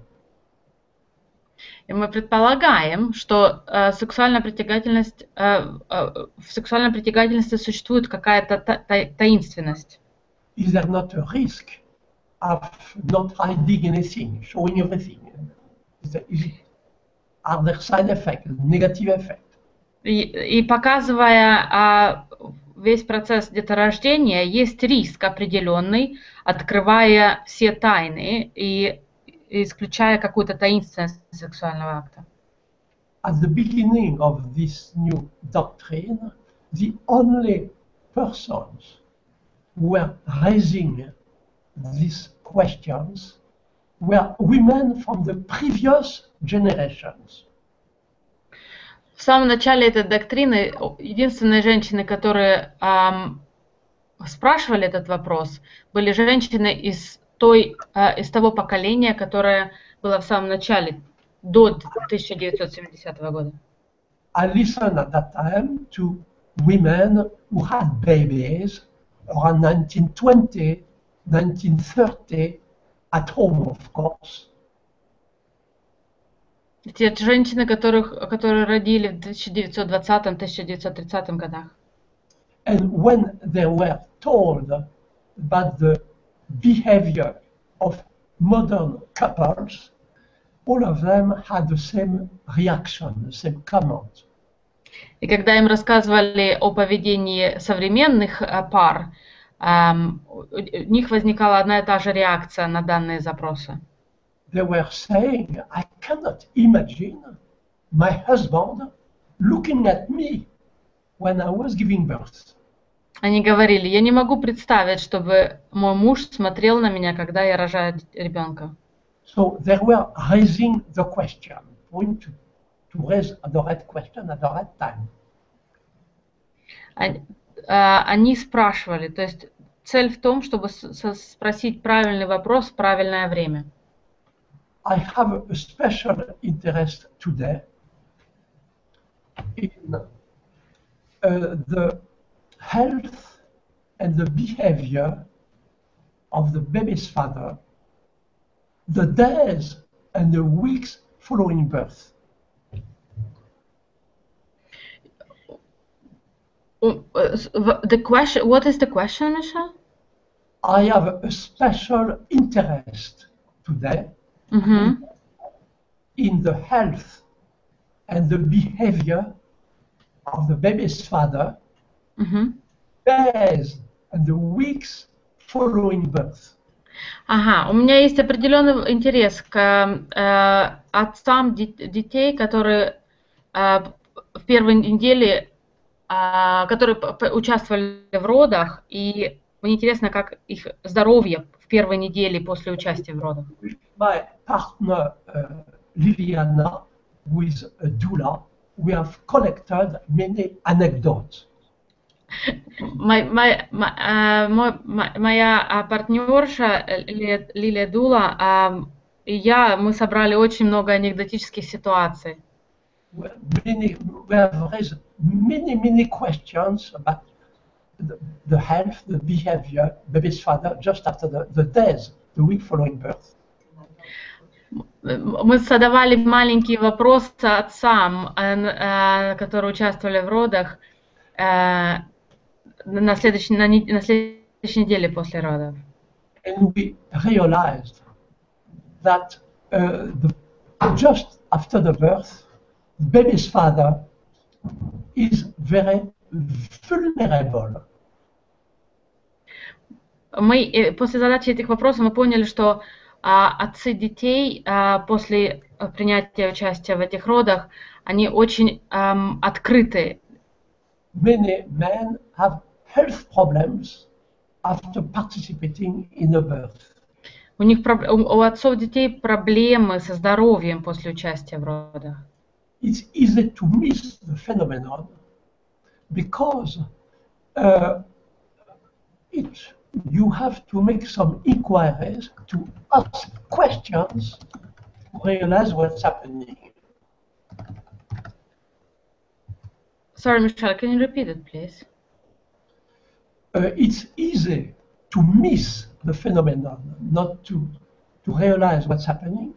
И мы предполагаем, что в сексуальной притягательности существует какая-то таинственность. Is there not a risk of not hiding anything, showing everything? Are there side effects, negative effects? И показывая весь процесс деторождения, есть риск определенный, открывая все тайны и исключая какую-то таинственность сексуального акта. At the beginning of this new doctrine, the only persons who were raising these questions were women from the previous generations. В самом начале этой доктрины единственные женщины, которые спрашивали этот вопрос, были женщины из того поколения, которое было в самом начале, до 1970 года. I listened at that time to women who had babies around 1920, 1930, at home, of course. Те женщины, которые родили в 1920-1930 годах. And when they were told about the behavior of modern couples, all of them had the same reaction, the same comment. И когда им рассказывали о поведении современных пар, у них возникала одна и та же реакция на данные запросы. They were saying, I cannot imagine my husband looking at me when I was giving birth. Они говорили, я не могу представить, чтобы мой муж смотрел на меня, когда я рожаю ребенка. So they were raising the question, going to raise the right question at the right time. Они спрашивали, то есть цель в том, чтобы спросить правильный вопрос в правильное время. I have a special interest today in the health and the behavior of the baby's father, the days and the weeks following birth. The question, what is the question, Michelle? I have a special interest today in the health and the behavior of the baby's father, days and the weeks following birth. Ага, у меня есть определенный интерес к отцам детей, которые в первой неделе, которые участвовали в родах, и мне интересно, как их здоровье в первой неделе после участия в родах. My partner Liliana, who is a doula, we have collected many anecdotes. Моя партнерша Лилия Дула и мы собрали очень много анекдотических ситуаций. We have raised many questions about the health, the behavior, baby's father, just after the days, the week following birth. Мы задавали маленькие вопросы отцам, которые участвовали в родах, на следующей неделе после родов. And we realized that just after the birth, the baby's father is very vulnerable. Мы после задачи этих вопросов мы поняли, что отцы детей после принятия участия в этих родах, они очень открыты. Many men have health problems after participating in a birth. У отцов детей проблемы со здоровьем после участия в родах. It's easy to miss the phenomenon because you have to make some inquiries, to ask questions, to realize what's happening. Sorry, Michelle, can you repeat it, please? It's easy to miss the phenomenon, not to realize what's happening.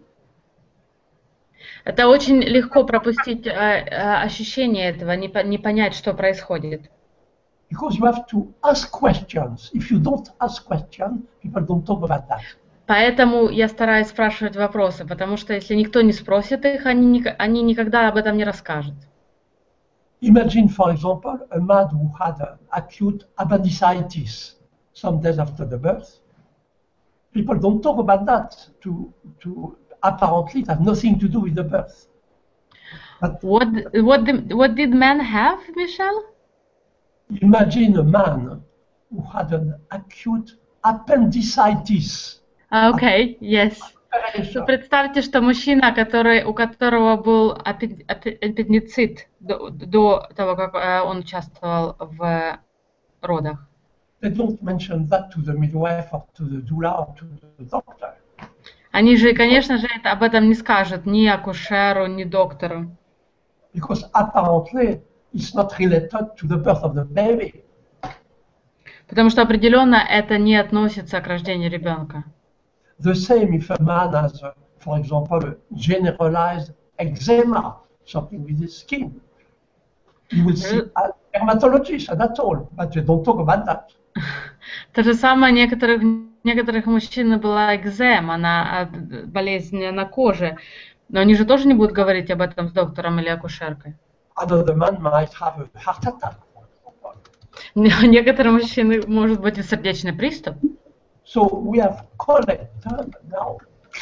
Это очень легко пропустить ощущение этого, не понять, что происходит. Because you have to ask questions. If you don't ask questions, people don't talk about that. Поэтому я стараюсь спрашивать вопросы, потому что если никто не спросит их, они никогда об этом не расскажут. Imagine, for example, a man who had acute appendicitis some days after the birth. People don't talk about that. Apparently, it has nothing to do with the birth. But what did men have, Michelle? Imagine a man who had an acute appendicitis. Okay, yes. Представьте, что мужчина, у которого был аппендицит до того, как он участвовал в родах. They don't mention that to the midwife or to the doula or to the doctor. Они же, конечно же, об этом не скажут ни акушеру, ни доктору. Because apparently it's not related to the birth of the baby. Потому что определенно это не относится к рождению ребенка. The same if a man has, for example, generalized eczema, something with his skin. You will see a dermatologist, that's all, but they don't talk about that. То же самое некоторых мужчин была экзема, болезнь на коже, но они же тоже не будут говорить об этом с доктором или акушеркой. Another man might have a heart attack. Некоторые мужчины может быть и сердечный приступ. So we have collected now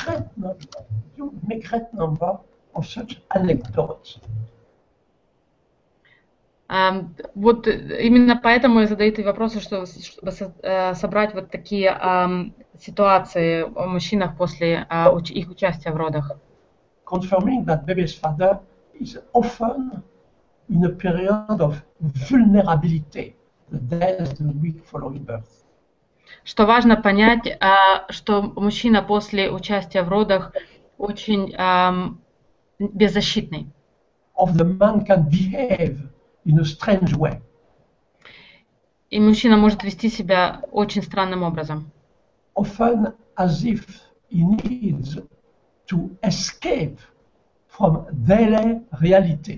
great number of such anecdotes. Вот именно поэтому я задаю эти вопросы, чтобы собрать вот такие ситуации о мужчинах после их участия в родах. Confirming that baby's father is often in a period of vulnerability, the days, the week following birth. Что важно понять, что мужчина после участия в родах очень беззащитный. Of the man can behave in a strange way. И мужчина может вести себя очень странным образом. Often as if he needs to escape from daily reality.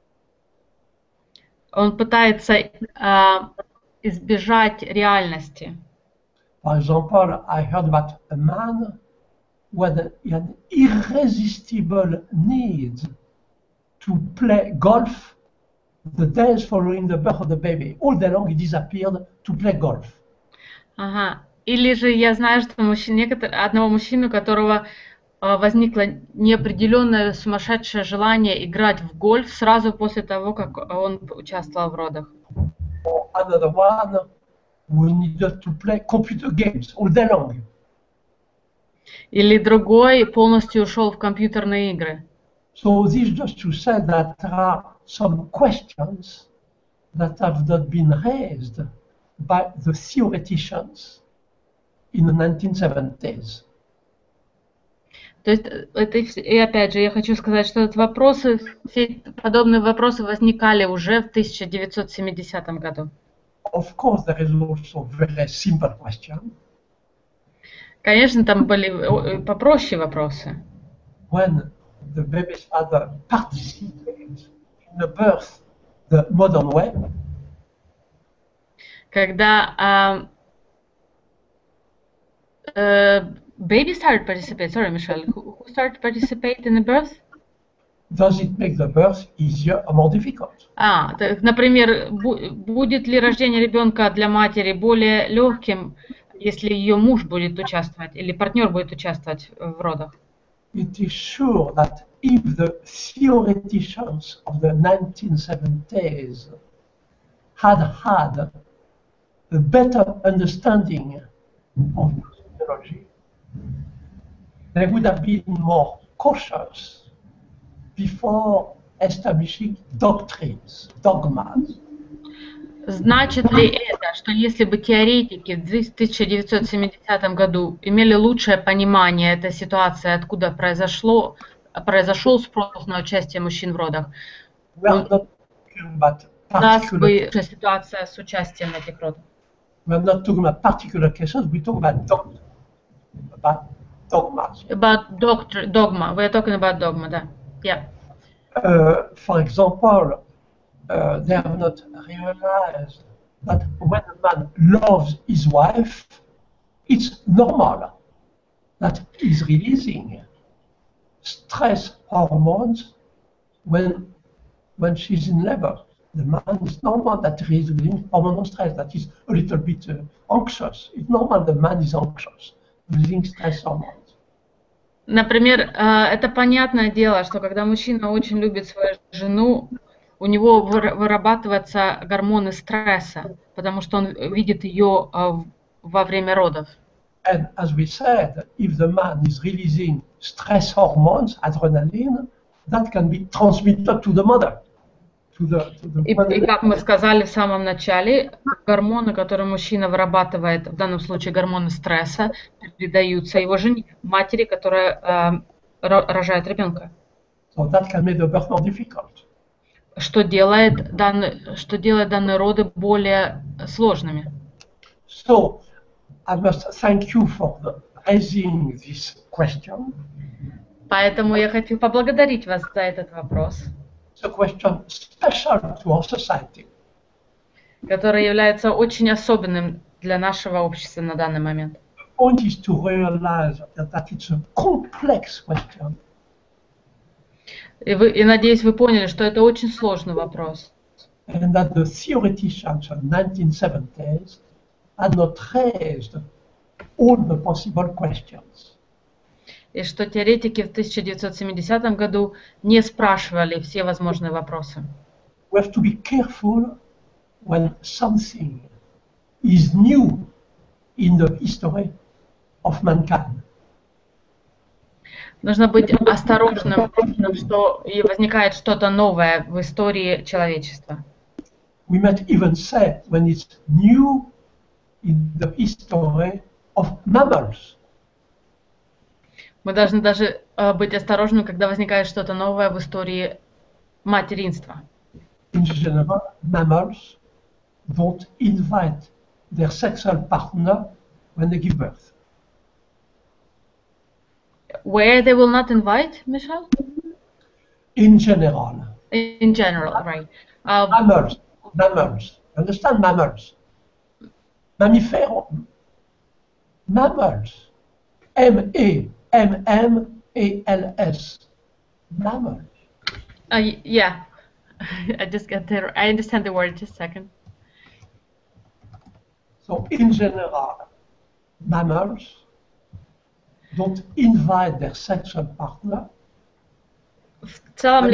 Он пытается избежать реальности. For example, I heard about a man who had an irresistible need to play golf the days following the birth of the baby. All day long he disappeared to play golf. Ага. Или же я знаю, что одного мужчину, у которого возникло неопределенное сумасшедшее желание играть в гольф сразу после того, как он участвовал в родах. Or another one who needed to play computer games all day long. Или другой полностью ушел в компьютерные игры. So this just to say that there are some questions that have not been raised by the theoreticians in the 1970s. То есть, и опять же, я хочу сказать, что все подобные вопросы возникали уже в 1970 году. Of course, there is also very simple question. Конечно, там были попроще вопросы. when the baby's father participates in the birth the modern way, Когда baby started participate, sorry, Michelle, who started participate in the birth? does it make the birth easier or more difficult? Например, будет ли рождение ребенка для матери более легким, если ее муж будет участвовать или партнер будет участвовать в родах? It is sure that if the theoreticians of the 1970s had a better understanding of technology, they would have been more cautious before establishing doctrines, dogmas. Значит ли это, что если бы теоретики в 1970 году имели лучшее понимание этой ситуации, откуда произошел спрос на участие мужчин в родах, у нас бы ситуация с участием в этих родах? We're not talking about particular cases, we talk about dogmas. About dogma. We're talking about dogma, да. Yeah. For example, they have not realized that when a man loves his wife, it's normal that he's releasing stress hormones when she's in labor. The man is normal that he's releasing hormonal stress, that is a little bit anxious. It's normal the man is anxious, releasing stress hormones. Например, это понятное дело, что когда мужчина очень любит свою жену, у него вырабатываются гормоны стресса, потому что он видит ее во время родов. And as we said, if the man is releasing stress hormones, adrenaline, that can be transmitted to the mother. И как мы сказали в самом начале, гормоны, которые мужчина вырабатывает, в данном случае гормоны стресса, передаются его жене, матери, которая рожает ребенка. So that can make the birth more difficult. Что делает данные роды более сложными. So I must thank you for raising this question. Поэтому я хочу поблагодарить вас за этот вопрос. It's a question special to our society. Который является очень особенным для нашего общества на данный момент. The point is to realize that it's a complex question. И надеюсь, вы поняли, что это очень сложный вопрос. And that the theoreticians of 1970s had not raised all the possible questions. И что теоретики в 1970 году не спрашивали все возможные вопросы. We have to be careful when something is new in the history of mankind. Нужно быть осторожным, что возникает что-то новое в истории человечества. We might even say when it's new in the history of mammals. Мы должны даже быть осторожными, когда возникает что-то новое в истории материнства. In general, mammals don't invite their sexual partner when they give birth. Where they will not invite, Michelle? In general. In general, right. Mammals. Understand mammals? Mammifères. Mammals. M-A-M-M-A-L-S. Mammals. Yeah. I just got there. I understand the word. Just a second. So, in general, mammals don't invite their sexual partner. В целом,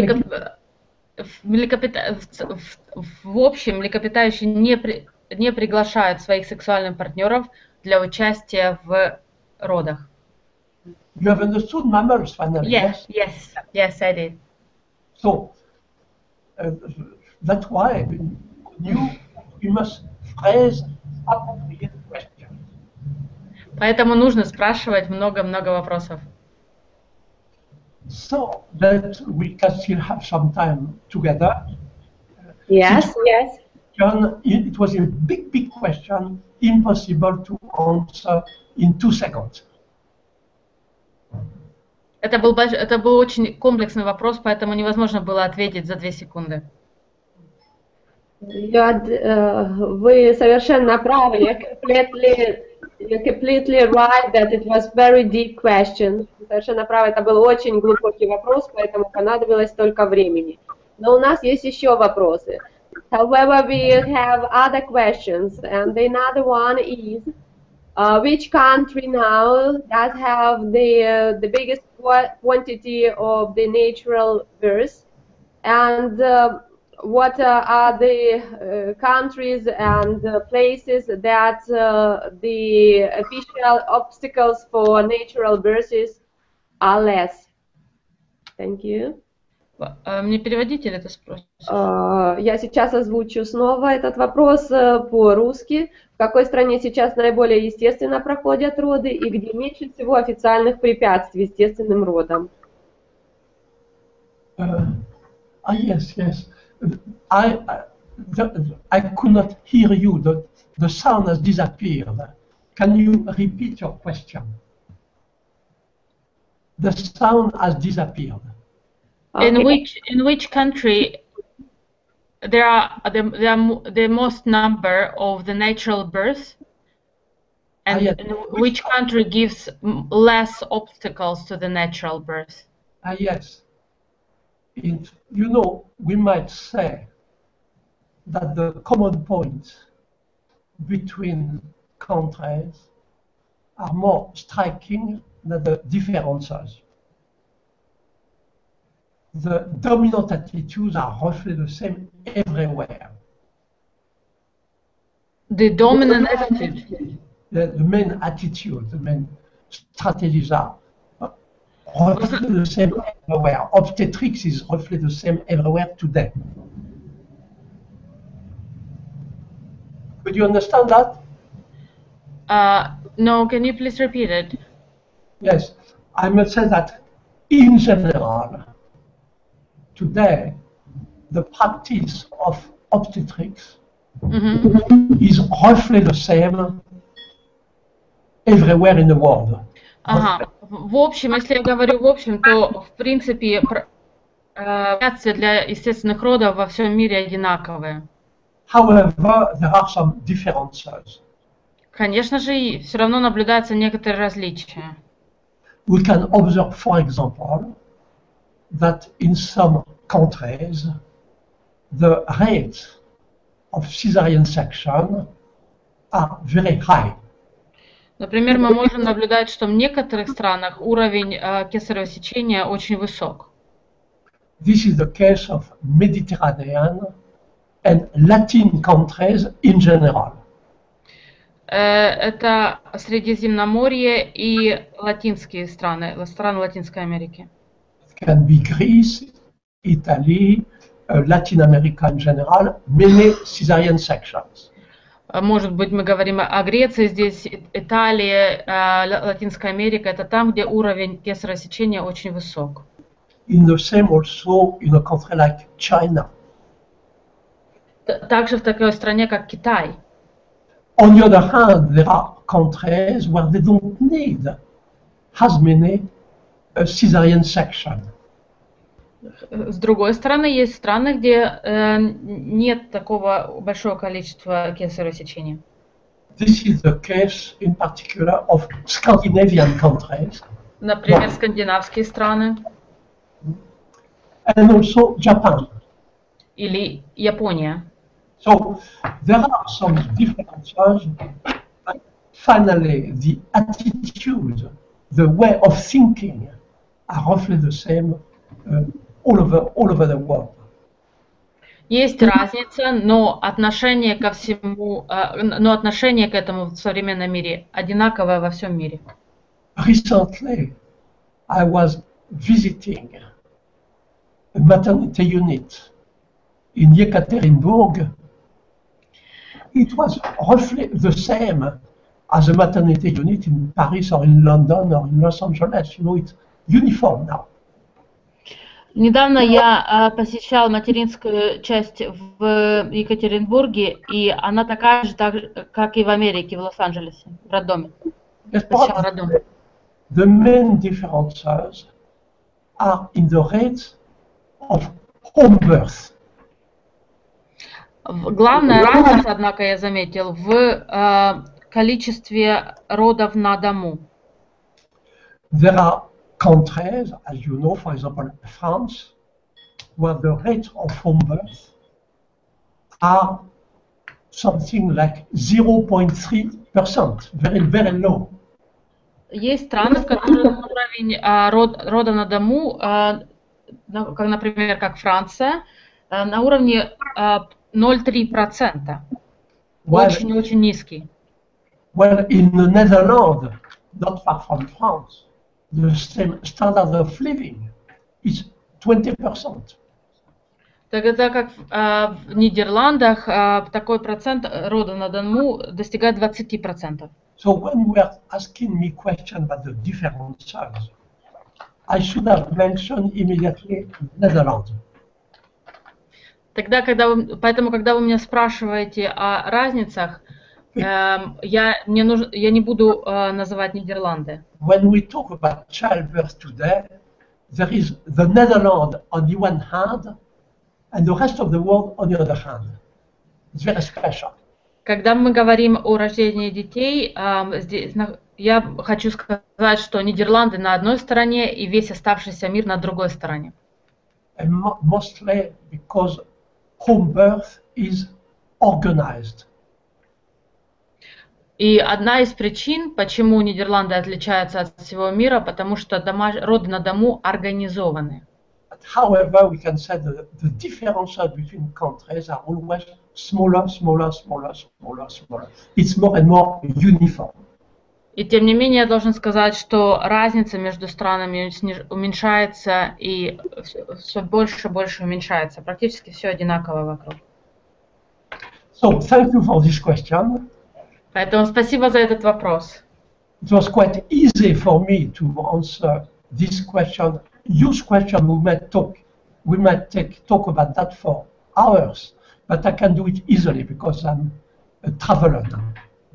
в общем, млекопитающие не приглашают своих сексуальных партнеров для участия в родах. You have understood mammals finally? Yes, I did. So, that's why you must phrase appropriate questions. Поэтому нужно спрашивать много-много вопросов. So that we can still have some time together. Yes. It was a big question, impossible to answer in 2 seconds. Это был очень комплексный вопрос, поэтому невозможно было ответить за 2 секунды. Вы совершенно правы. You're completely right that it was very deep question. Совершенно правы, это был очень глубокий вопрос, поэтому понадобилось столько времени. Но у нас есть еще вопросы. However, we have other questions, and another one is, which country now does have the biggest quantity of the natural births, and what are the countries and places that the official obstacles for natural births are less? Thank you. Мне переводить или это спросишь? Я сейчас озвучу снова этот вопрос по-русски. В какой стране сейчас наиболее естественно проходят роды и где меньше всего официальных препятствий естественным родам? Yes, yes. I could not hear you. The sound has disappeared. Can you repeat your question? The sound has disappeared. In which country there are the most number of the natural births, and Yes. which country gives less obstacles to the natural birth? Yes. You know, we might say that the common points between countries are more striking than the differences. The dominant attitudes are roughly the same everywhere. The dominant attitude. The main attitude, the main strategies are roughly the same everywhere. Obstetrics is roughly the same everywhere today. Could you understand that? No, can you please repeat it? Yes, I must say that in general, today, the practice of obstetrics is roughly the same everywhere in the world. Ага. В общем, если я говорю в общем, то в принципе препятствия для естественных родов во всем мире одинаковые. However, there are some differences. Конечно же, и все равно наблюдаются некоторые различия. We can observe, for example, that in some countries, the rates of cesarean section are very high. Например, мы можем наблюдать, что в некоторых странах уровень кесарево сечения очень высок. This is the case of Mediterranean and Latin countries in general. Это Средиземноморье и латинские страны Латинской Америки. It can be Greece, Italy, Latin America in general, many cesarean sections. Может быть, мы говорим о Греции, здесь Италия, Латинская Америка, это там, где уровень кесарево сечения очень высок. In the same also in a country like China. Также в такой стране, как Китай. On the other hand, there are countries where they don't need as many cesarean sections. С другой стороны, есть страны, где нет такого большого количества кесарево сечения. This is the case in particular of Scandinavian countries. Например, скандинавские страны. And also Japan. Или Япония. So there are some differences, but finally the attitude, the way of thinking are roughly the same all over the world. Есть разница, но отношение ко всему, но отношение к этому в современном мире одинаковое во всем мире. Recently, I was visiting a maternity unit in Yekaterinburg. It was roughly the same as a maternity unit in Paris or in London or in Los Angeles. You know, it's uniform now. Недавно я посещал материнскую часть в Екатеринбурге, и она такая же, как и в Америке, в Лос-Анджелесе, в роддоме. The main differences are in the rate of home birth. Главная разница, однако, я заметил, в количестве родов на дому. There are countries, as you know, for example, France, where the rate of home birth are something like 0.3%, very, very low. Есть страны, в которых уровень рода на дому, как, например, как Франция, на уровне 0,3%. Очень-очень низкий. Well, in the Netherlands, not far from France, the same standard of living is 20%. Тогда как в Нидерландах такой процент рода на дому достигает 20%. So when we are asking me questions about the differences, I should have mentioned immediately Netherlands. Поэтому, когда вы меня спрашиваете о разницах, я не буду называть Нидерланды. When we talk about childbirth today, there is the Netherlands on the one hand, and the rest of the world on the other hand. It's very special. Когда мы говорим о рождении детей, я хочу сказать, что Нидерланды на одной стороне и весь оставшийся мир на другой стороне. And mostly because home birth is organized. И одна из причин, почему Нидерланды отличаются от всего мира, потому что роды на дому организованы. However, we can say the differences between countries are always smaller. It's more and more uniform. И тем не менее, я должен сказать, что разница между странами уменьшается и все больше и больше уменьшается. Практически все одинаково вокруг. So, thank you for this question. Поэтому спасибо за этот вопрос. It was quite easy for me to answer this question. Huge question, we might talk about that for hours, but I can do it easily because I'm a traveler now.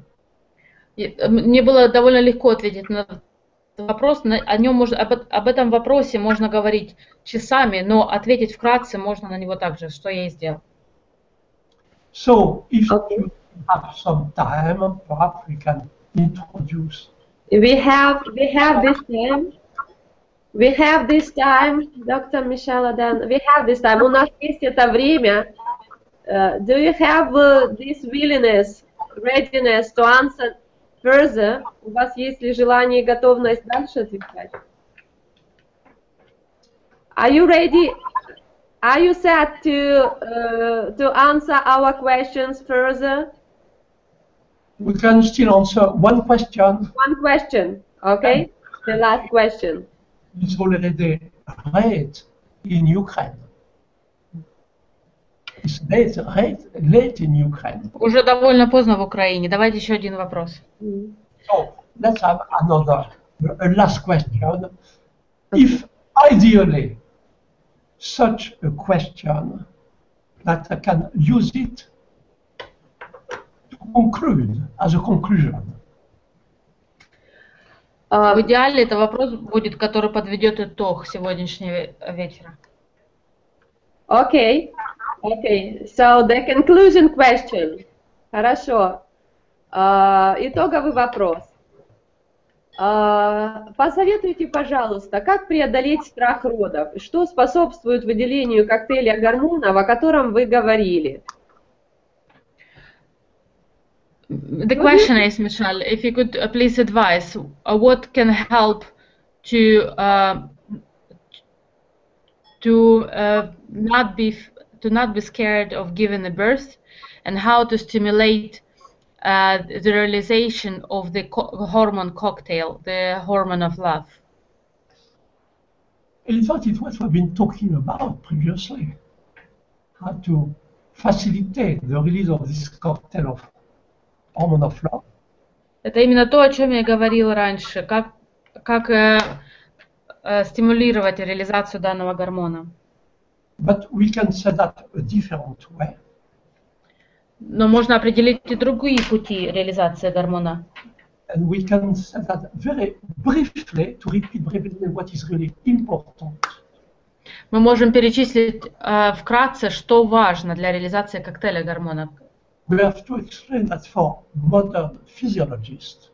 Мне было довольно легко ответить на этот вопрос. Об этом вопросе можно говорить часами, но ответить вкратце можно на него также, что я и сделал. So, if you have some time, perhaps we can introduce. We have this time. We have this time, Dr. Michelle Adan. We have this time. У нас есть это время. Do you have this willingness, readiness to answer further? У вас есть ли желание и готовность дальше отвечать? Are you ready? Are you set to answer our questions further? We can still answer one question. One question, okay? The last question. It's already late in Ukraine. It's late in Ukraine. Уже довольно поздно в Украине. Давайте еще один вопрос. So, let's have a last question. If ideally such a question that I can use it to conclude as a conclusion. В идеале это вопрос будет, который подведет итог сегодняшнего вечера. Okay. So the conclusion question. Хорошо. Итоговый вопрос. Посоветуйте, пожалуйста, как преодолеть страх родов? Что способствует выделению коктейля гормонов, о котором вы говорили? The question is, Michelle, if you could please advise what can help to not be scared of giving a birth, and how to stimulate the realization of the hormone cocktail, the hormone of love. In fact, it's what we've been talking about previously. How to facilitate the release of this cocktail of hormone of love. Это именно то, о чем я говорил раньше, как стимулировать реализацию данного гормона. But we can say that a different way. Но можно определить и другие пути реализации гормона. And we can say that very briefly, to repeat briefly what is really important. Мы можем перечислить вкратце, что важно для реализации коктейля гормонов. We have to explain that for modern physiologists,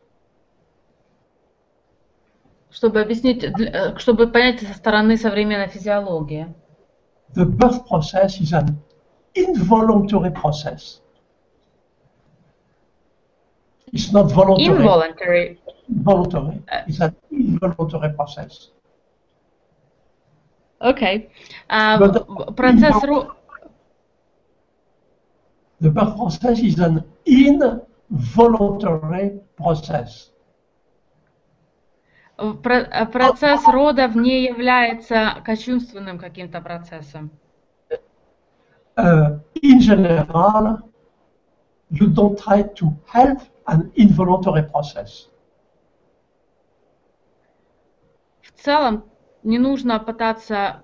Чтобы объяснить, чтобы понять со стороны современной физиологии. the birth process is an involuntary process. It's not voluntary. Involuntary. Voluntary. It's an involuntary process. Окей. Процесс The birth process is an involuntary process. Процесс родов не является кощунственным каким-то процессом. In general, you don't try to help an involuntary process. В целом, не нужно пытаться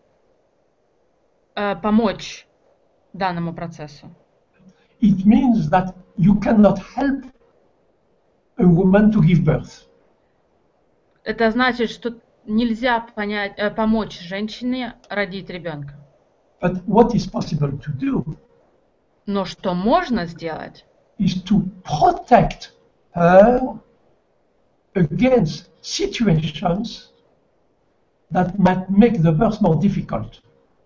помочь данному процессу. It means that you cannot help a woman to give birth. Это значит, что нельзя помочь женщине родить ребенка. But what is possible to do Но что можно сделать, is to protect her against situations that might make the birth more difficult.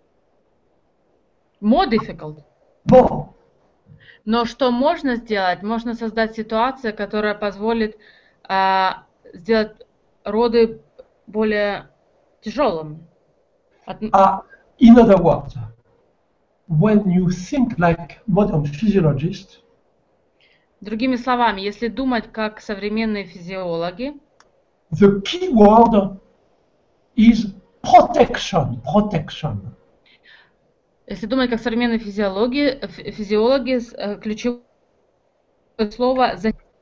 more difficult. More. Но что можно сделать? Можно создать ситуацию, которая позволит сделать роды более тяжелыми. In other words, when you think like modern physiologists, Другими словами, если думать как современные физиологи, the key word is protection. Protection. если думать как современные физиологи, ключевое слово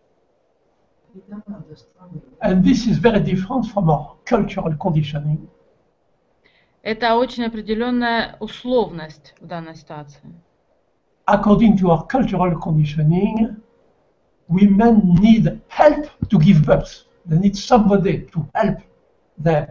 And this is very different from our cultural conditioning. это очень определенная условность в данной ситуации. According to our cultural conditioning, women need help to give birth. They need somebody to help them.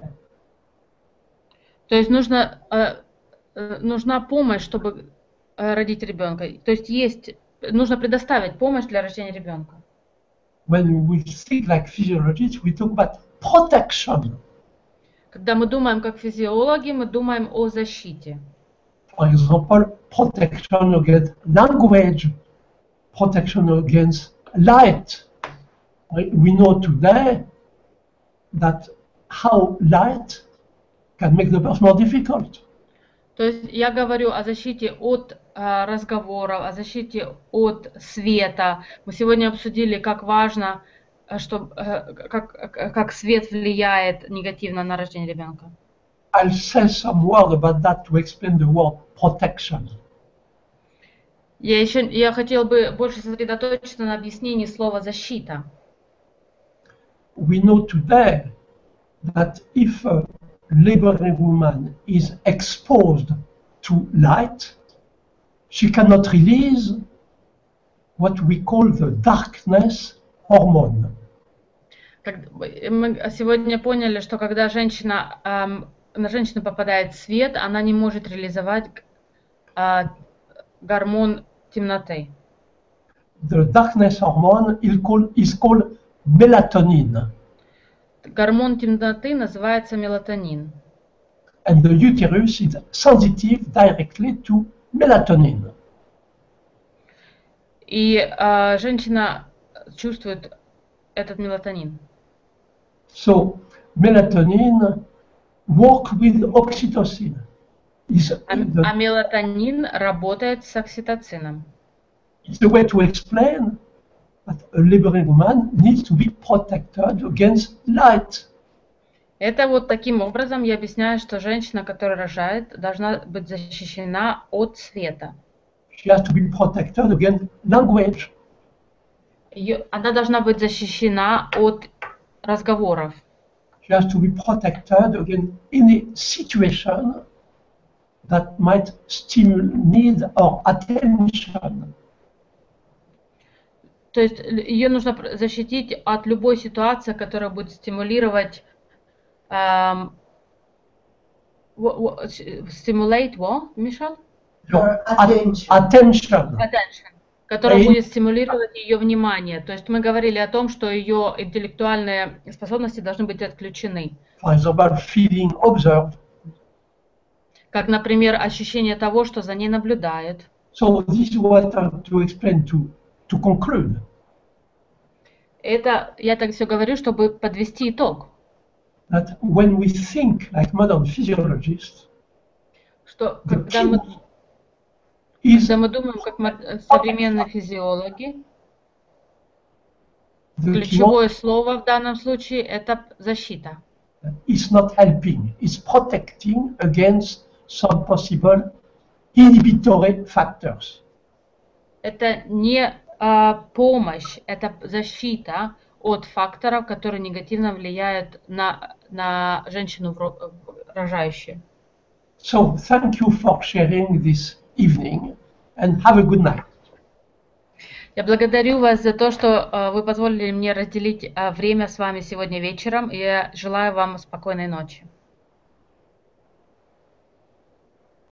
То есть нужна помощь, чтобы родить ребенка. То есть нужно предоставить помощь для рождения ребенка. When we think like physiologists, we talk about protection. Когда мы думаем как физиологи, мы думаем о защите. For example, protection against language, protection against light. We know today that how light can make the birth more difficult. То есть я говорю о защите от разговоров, о защите от света. Мы сегодня обсудили, как важно, как свет влияет негативно на рождение ребенка. I'll say some word about that to explain the word protection. Я хотела бы больше сосредоточиться на объяснении слова защита. We know today that if a laboring woman is exposed to light, she cannot release what we call the darkness hormone. Мы сегодня поняли, что когда на женщину попадает свет, она не может реализовать гормон темноты. The darkness hormone is called melatonin. Гормон темноты называется мелатонин. And the uterus is sensitive directly to melatonin. И женщина чувствует этот мелатонин. So melatonin works with oxytocin. А мелатонин работает с окситоцином. It's a way to explain that a laboring woman needs to be protected against light. Это вот таким образом я объясняю, что женщина, которая рожает, должна быть защищена от света. She has to be protected against language. Она должна быть защищена от разговоров. She has to be protected against any situation that might need our attention. То есть ее нужно защитить от любой ситуации, которая будет стимулировать Stimulate what, Мишель? Attention. Attention. Который И- будет стимулировать ее внимание. То есть мы говорили о том, что ее интеллектуальные способности должны быть отключены. For example, feeling observed. Как, например, ощущение того, что за ней наблюдают. So this is what I want to explain to conclude. Это я так все говорю, чтобы подвести итог. That when we think like modern physiologists, Что the когда мы key is думаем как современные физиологи, the ключевое слово в данном случае это защита. is not helping, it's protecting against some possible inhibitory factors. Это не помощь, это защита от факторов, которые негативно влияют на женщину рожающую. So thank you for sharing this evening and have a good night. Я благодарю вас за то, что вы позволили мне разделить время с вами сегодня вечером, и я желаю вам спокойной ночи.